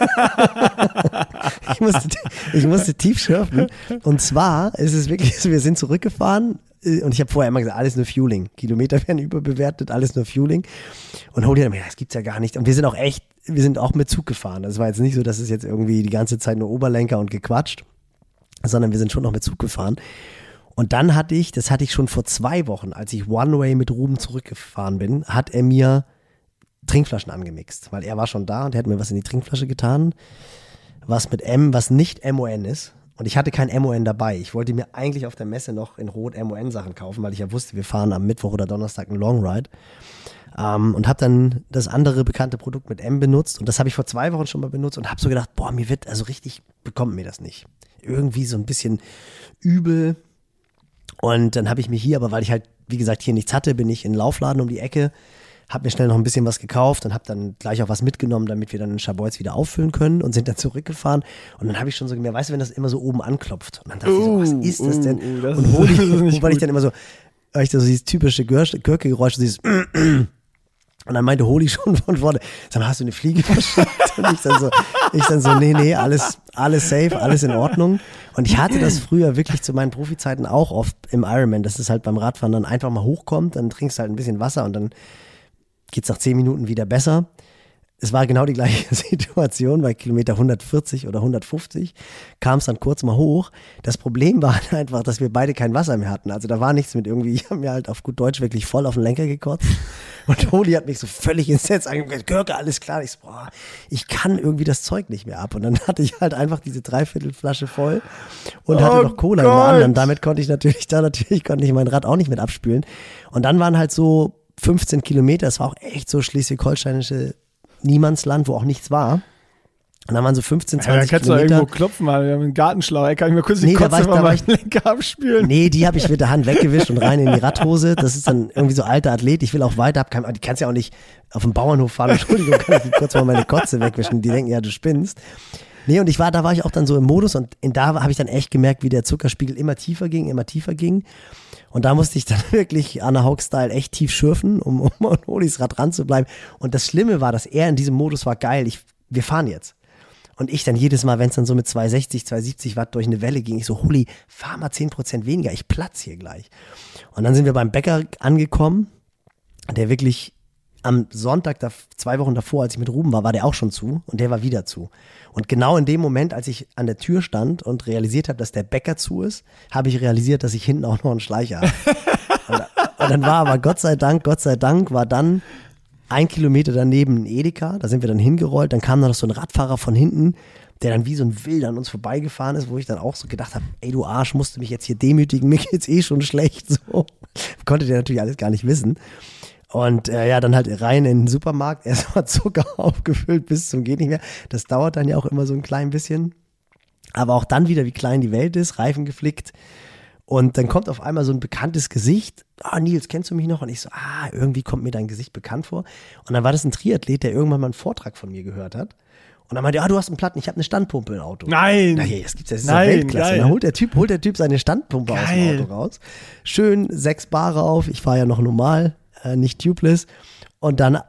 ich musste tief schürfen und zwar ist es wirklich, wir sind zurückgefahren, und ich habe vorher immer gesagt, alles nur Fueling. Kilometer werden überbewertet, alles nur Fueling. Und Holy hat mir gesagt, das gibt's ja gar nicht. Und wir sind auch mit Zug gefahren. Das war jetzt nicht so, dass es jetzt irgendwie die ganze Zeit nur Oberlenker und gequatscht, sondern wir sind schon noch mit Zug gefahren. Und dann das hatte ich schon vor 2 Wochen, als ich One-Way mit Ruben zurückgefahren bin, hat er mir Trinkflaschen angemixt, weil er war schon da und er hat mir was in die Trinkflasche getan, was mit M, was nicht MON ist. Und ich hatte kein MON dabei. Ich wollte mir eigentlich auf der Messe noch in Rot MON-Sachen kaufen, weil ich ja wusste, wir fahren am Mittwoch oder Donnerstag einen Long Ride. Und habe dann das andere bekannte Produkt mit M benutzt. Und das habe ich vor 2 Wochen schon mal benutzt und habe so gedacht, boah, also richtig bekommt mir das nicht. Irgendwie so ein bisschen übel. Und dann habe ich mir hier, aber weil ich halt, wie gesagt, hier nichts hatte, bin ich in den Laufladen um die Ecke, habe mir schnell noch ein bisschen was gekauft und habe dann gleich auch was mitgenommen, damit wir dann in Scharbeutz wieder auffüllen können und sind dann zurückgefahren. Und dann habe ich schon so gemerkt, weißt du, wenn das immer so oben anklopft. Und dann dachte ich so, was ist das denn? Und hole ich, weil ich dann immer so, weil ich da so dieses typische Gürke-Geräusch, dieses und dann meinte Holi schon von vorne, sag mal, hast du eine Fliege verschluckt? Und ich dann so, nee, alles safe, alles in Ordnung. Und ich hatte das früher wirklich zu meinen Profizeiten auch oft im Ironman, dass es halt beim Radfahren dann einfach mal hochkommt, dann trinkst du halt ein bisschen Wasser und dann geht's nach 10 Minuten wieder besser. Es war genau die gleiche Situation bei Kilometer 140 oder 150, kam es dann kurz mal hoch. Das Problem war halt einfach, dass wir beide kein Wasser mehr hatten. Also da war nichts mit irgendwie, ich habe mir halt auf gut Deutsch wirklich voll auf den Lenker gekotzt. Und Holi hat mich so völlig ins Netz angeguckt, Görke, alles klar. Ich so, boah, ich kann irgendwie das Zeug nicht mehr ab. Und dann hatte ich halt einfach diese 3/4 Flasche voll und hatte noch Cola im anderen. Damit konnte ich konnte ich mein Rad auch nicht mit abspülen. Und dann waren halt so 15 Kilometer, es war auch echt so schleswig-holsteinische Niemandsland, wo auch nichts war. Und dann waren so 15, 20 Kilometer. Da kannst du irgendwo klopfen, mal. Wir haben einen Gartenschlauch. Kann ich mir kurz die Kotze von meinem Lenker abspülen? Nee, die habe ich mit der Hand weggewischt und rein in die Radhose. Das ist dann irgendwie so alter Athlet. Ich will auch weiter. Die kannst ja auch nicht auf dem Bauernhof fahren. Entschuldigung, kann ich kurz mal meine Kotze wegwischen. Die denken, ja, du spinnst. Nee, und da war ich auch dann so im Modus und da habe ich dann echt gemerkt, wie der Zuckerspiegel immer tiefer ging. Und da musste ich dann wirklich Anna Haug-Style echt tief schürfen, um an Holis Rad ranzubleiben. Und das Schlimme war, dass er in diesem Modus war, geil, wir fahren jetzt. Und ich dann jedes Mal, wenn es dann so mit 260, 270 Watt durch eine Welle ging, ich so, Holi, fahr mal 10% weniger, ich platz hier gleich. Und dann sind wir beim Bäcker angekommen, der wirklich am Sonntag, 2 Wochen davor, als ich mit Ruben war der auch schon zu und der war wieder zu. Und genau in dem Moment, als ich an der Tür stand und realisiert habe, dass der Bäcker zu ist, habe ich realisiert, dass ich hinten auch noch einen Schleicher habe. und dann war aber Gott sei Dank, war dann 1 Kilometer daneben ein Edeka, da sind wir dann hingerollt, dann kam noch so ein Radfahrer von hinten, der dann wie so ein Wilder an uns vorbeigefahren ist, wo ich dann auch so gedacht habe, ey du Arsch, musst du mich jetzt hier demütigen, mir geht's eh schon schlecht, so. Konnte der natürlich alles gar nicht wissen. Und dann halt rein in den Supermarkt, erstmal Zucker aufgefüllt bis zum geht nicht mehr. Das dauert dann ja auch immer so ein klein bisschen. Aber auch dann wieder, wie klein die Welt ist, Reifen geflickt. Und dann kommt auf einmal so ein bekanntes Gesicht. Ah, Nils, kennst du mich noch? Und ich so, irgendwie kommt mir dein Gesicht bekannt vor. Und dann war das ein Triathlet, der irgendwann mal einen Vortrag von mir gehört hat. Und dann meinte er, du hast einen Platten, ich habe eine Standpumpe im Auto. Nein! Das ist ja Weltklasse. Und dann holt der Typ seine Standpumpe aus dem Auto raus. Schön 6 Bar rauf, ich fahre ja noch normal. Nicht tubeless und dann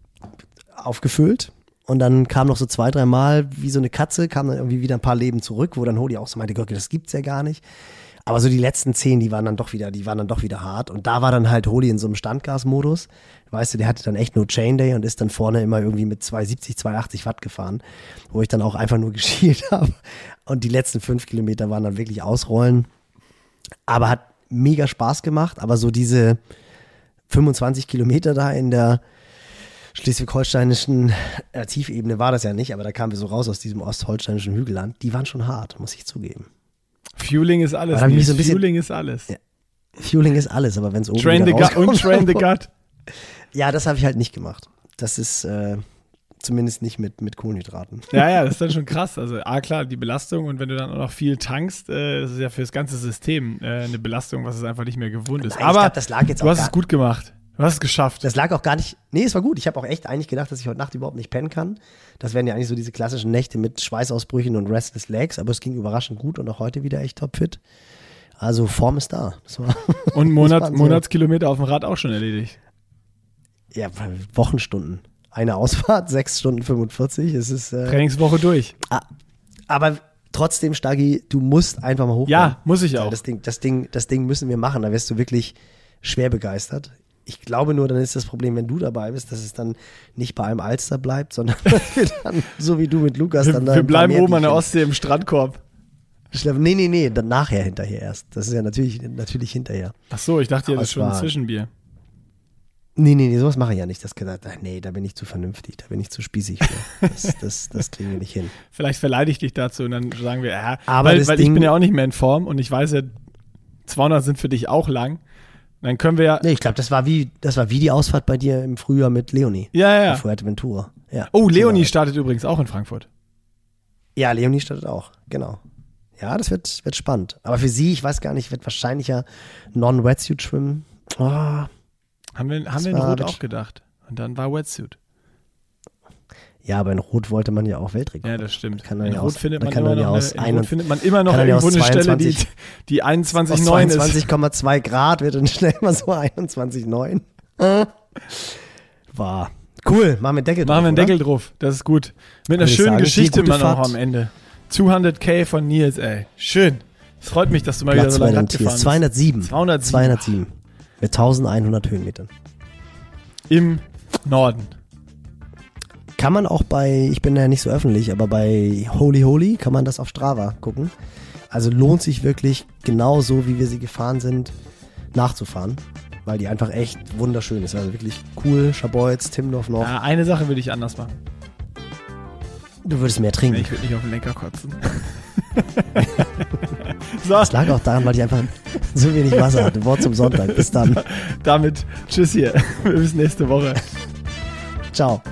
aufgefüllt und dann kam noch so 2-3 Mal wie so eine Katze, kam dann irgendwie wieder ein paar Leben zurück, wo dann Holi auch so meinte, Gott, das gibt's ja gar nicht. Aber so die letzten 10, die waren dann doch wieder hart und da war dann halt Holi in so einem Standgasmodus. Weißt du, der hatte dann echt nur Chain Day und ist dann vorne immer irgendwie mit 270, 280 Watt gefahren, wo ich dann auch einfach nur geschielt habe und die letzten 5 Kilometer waren dann wirklich ausrollen. Aber hat mega Spaß gemacht, aber so diese 25 Kilometer da in der schleswig-holsteinischen Tiefebene war das ja nicht, aber da kamen wir so raus aus diesem ostholsteinischen Hügelland. Die waren schon hart, muss ich zugeben. Fueling ist alles. Fueling ist alles. Ja, Fueling ist alles, aber wenn es oben Train the gut und Train the gut. Ja, das habe ich halt nicht gemacht. Das ist zumindest nicht mit Kohlenhydraten. Ja, das ist dann schon krass. Also klar, die Belastung und wenn du dann auch noch viel tankst, das ist ja für das ganze System eine Belastung, was es einfach nicht mehr gewohnt ist. Nein, aber ich glaub, das lag jetzt du hast es gut gemacht. Du hast es geschafft. Das lag auch gar nicht, nee, es war gut. Ich habe auch echt eigentlich gedacht, dass ich heute Nacht überhaupt nicht pennen kann. Das wären ja eigentlich so diese klassischen Nächte mit Schweißausbrüchen und Restless Legs, aber es ging überraschend gut und auch heute wieder echt topfit. Also Form ist da. Und Monatskilometer auf dem Rad auch schon erledigt. Ja, Wochenstunden. Eine Ausfahrt, 6 Stunden 45. Es ist Trainingswoche durch. Aber trotzdem, Stagi, du musst einfach mal hochkommen. Ja, muss ich auch. Das Ding müssen wir machen. Da wirst du wirklich schwer begeistert. Ich glaube nur, dann ist das Problem, wenn du dabei bist, dass es dann nicht bei einem Alster bleibt, sondern wir dann, so wie du mit Lukas, dann da. Wir bleiben oben an der Ostsee im Strandkorb. Nee, dann hinterher erst. Das ist ja natürlich hinterher. Ach so, ich dachte ja, das ist schon ein Zwischenbier. Nee, sowas mache ich ja nicht. Das gesagt, nee, da bin ich zu vernünftig, da bin ich zu spießig für. Das kriegen wir nicht hin. Vielleicht verleite ich dich dazu und dann sagen wir, ja, Aber weil das ich Ding- bin ja auch nicht mehr in Form und ich weiß ja, 200 sind für dich auch lang. Dann können wir ja. Nee, ich glaube, das war wie die Ausfahrt bei dir im Frühjahr mit Leonie. Ja. Auf Fuerteventura. Ja, Oh, Leonie so war startet übrigens auch in Frankfurt. das. Ja, Leonie startet auch, genau. Ja, das wird spannend. Aber für sie, ich weiß gar nicht, wird wahrscheinlich ja Non-Wetsuit schwimmen. Oh, Haben wir in war Rot mit- auch gedacht. Und dann war Wetsuit. ja, aber in Rot wollte man ja auch Weltrekord. Ja, das stimmt. Kann dann In ja Rot aus- findet man man kann immer dann ja noch aus in Rot findet man immer noch kann dann ja irgendwo aus eine Stelle, 22 die Aus 21,9 ist. 22,2 Grad wird dann schnell mal so 21,9. War cool. Machen wir Deckel Machen wir einen drauf, Deckel drauf. Das ist gut. Mit einer Würde ich schönen sagen, Geschichte gute immer noch Fahrt. am Ende. 200k von Nils, ey. Schön. Es freut mich, dass du mal oder? wieder Platz so lange Rad 204. gefahren bist. 207. 207. Mit 1100 Höhenmetern. Im Norden. Kann man auch ich bin ja nicht so öffentlich, aber bei Holy kann man das auf Strava gucken. Also lohnt sich wirklich genauso, wie wir sie gefahren sind, nachzufahren. Weil die einfach echt wunderschön ist. Also wirklich cool. Schabolz, Timdorf noch. Ja, eine Sache würde ich anders machen. Du würdest mehr trinken. Ich würde nicht auf den Lenker kotzen. So, Das lag auch daran, weil ich einfach so wenig Wasser hatte. Wort zum Sonntag. Bis dann. damit tschüss hier. Bis nächste Woche. Ciao.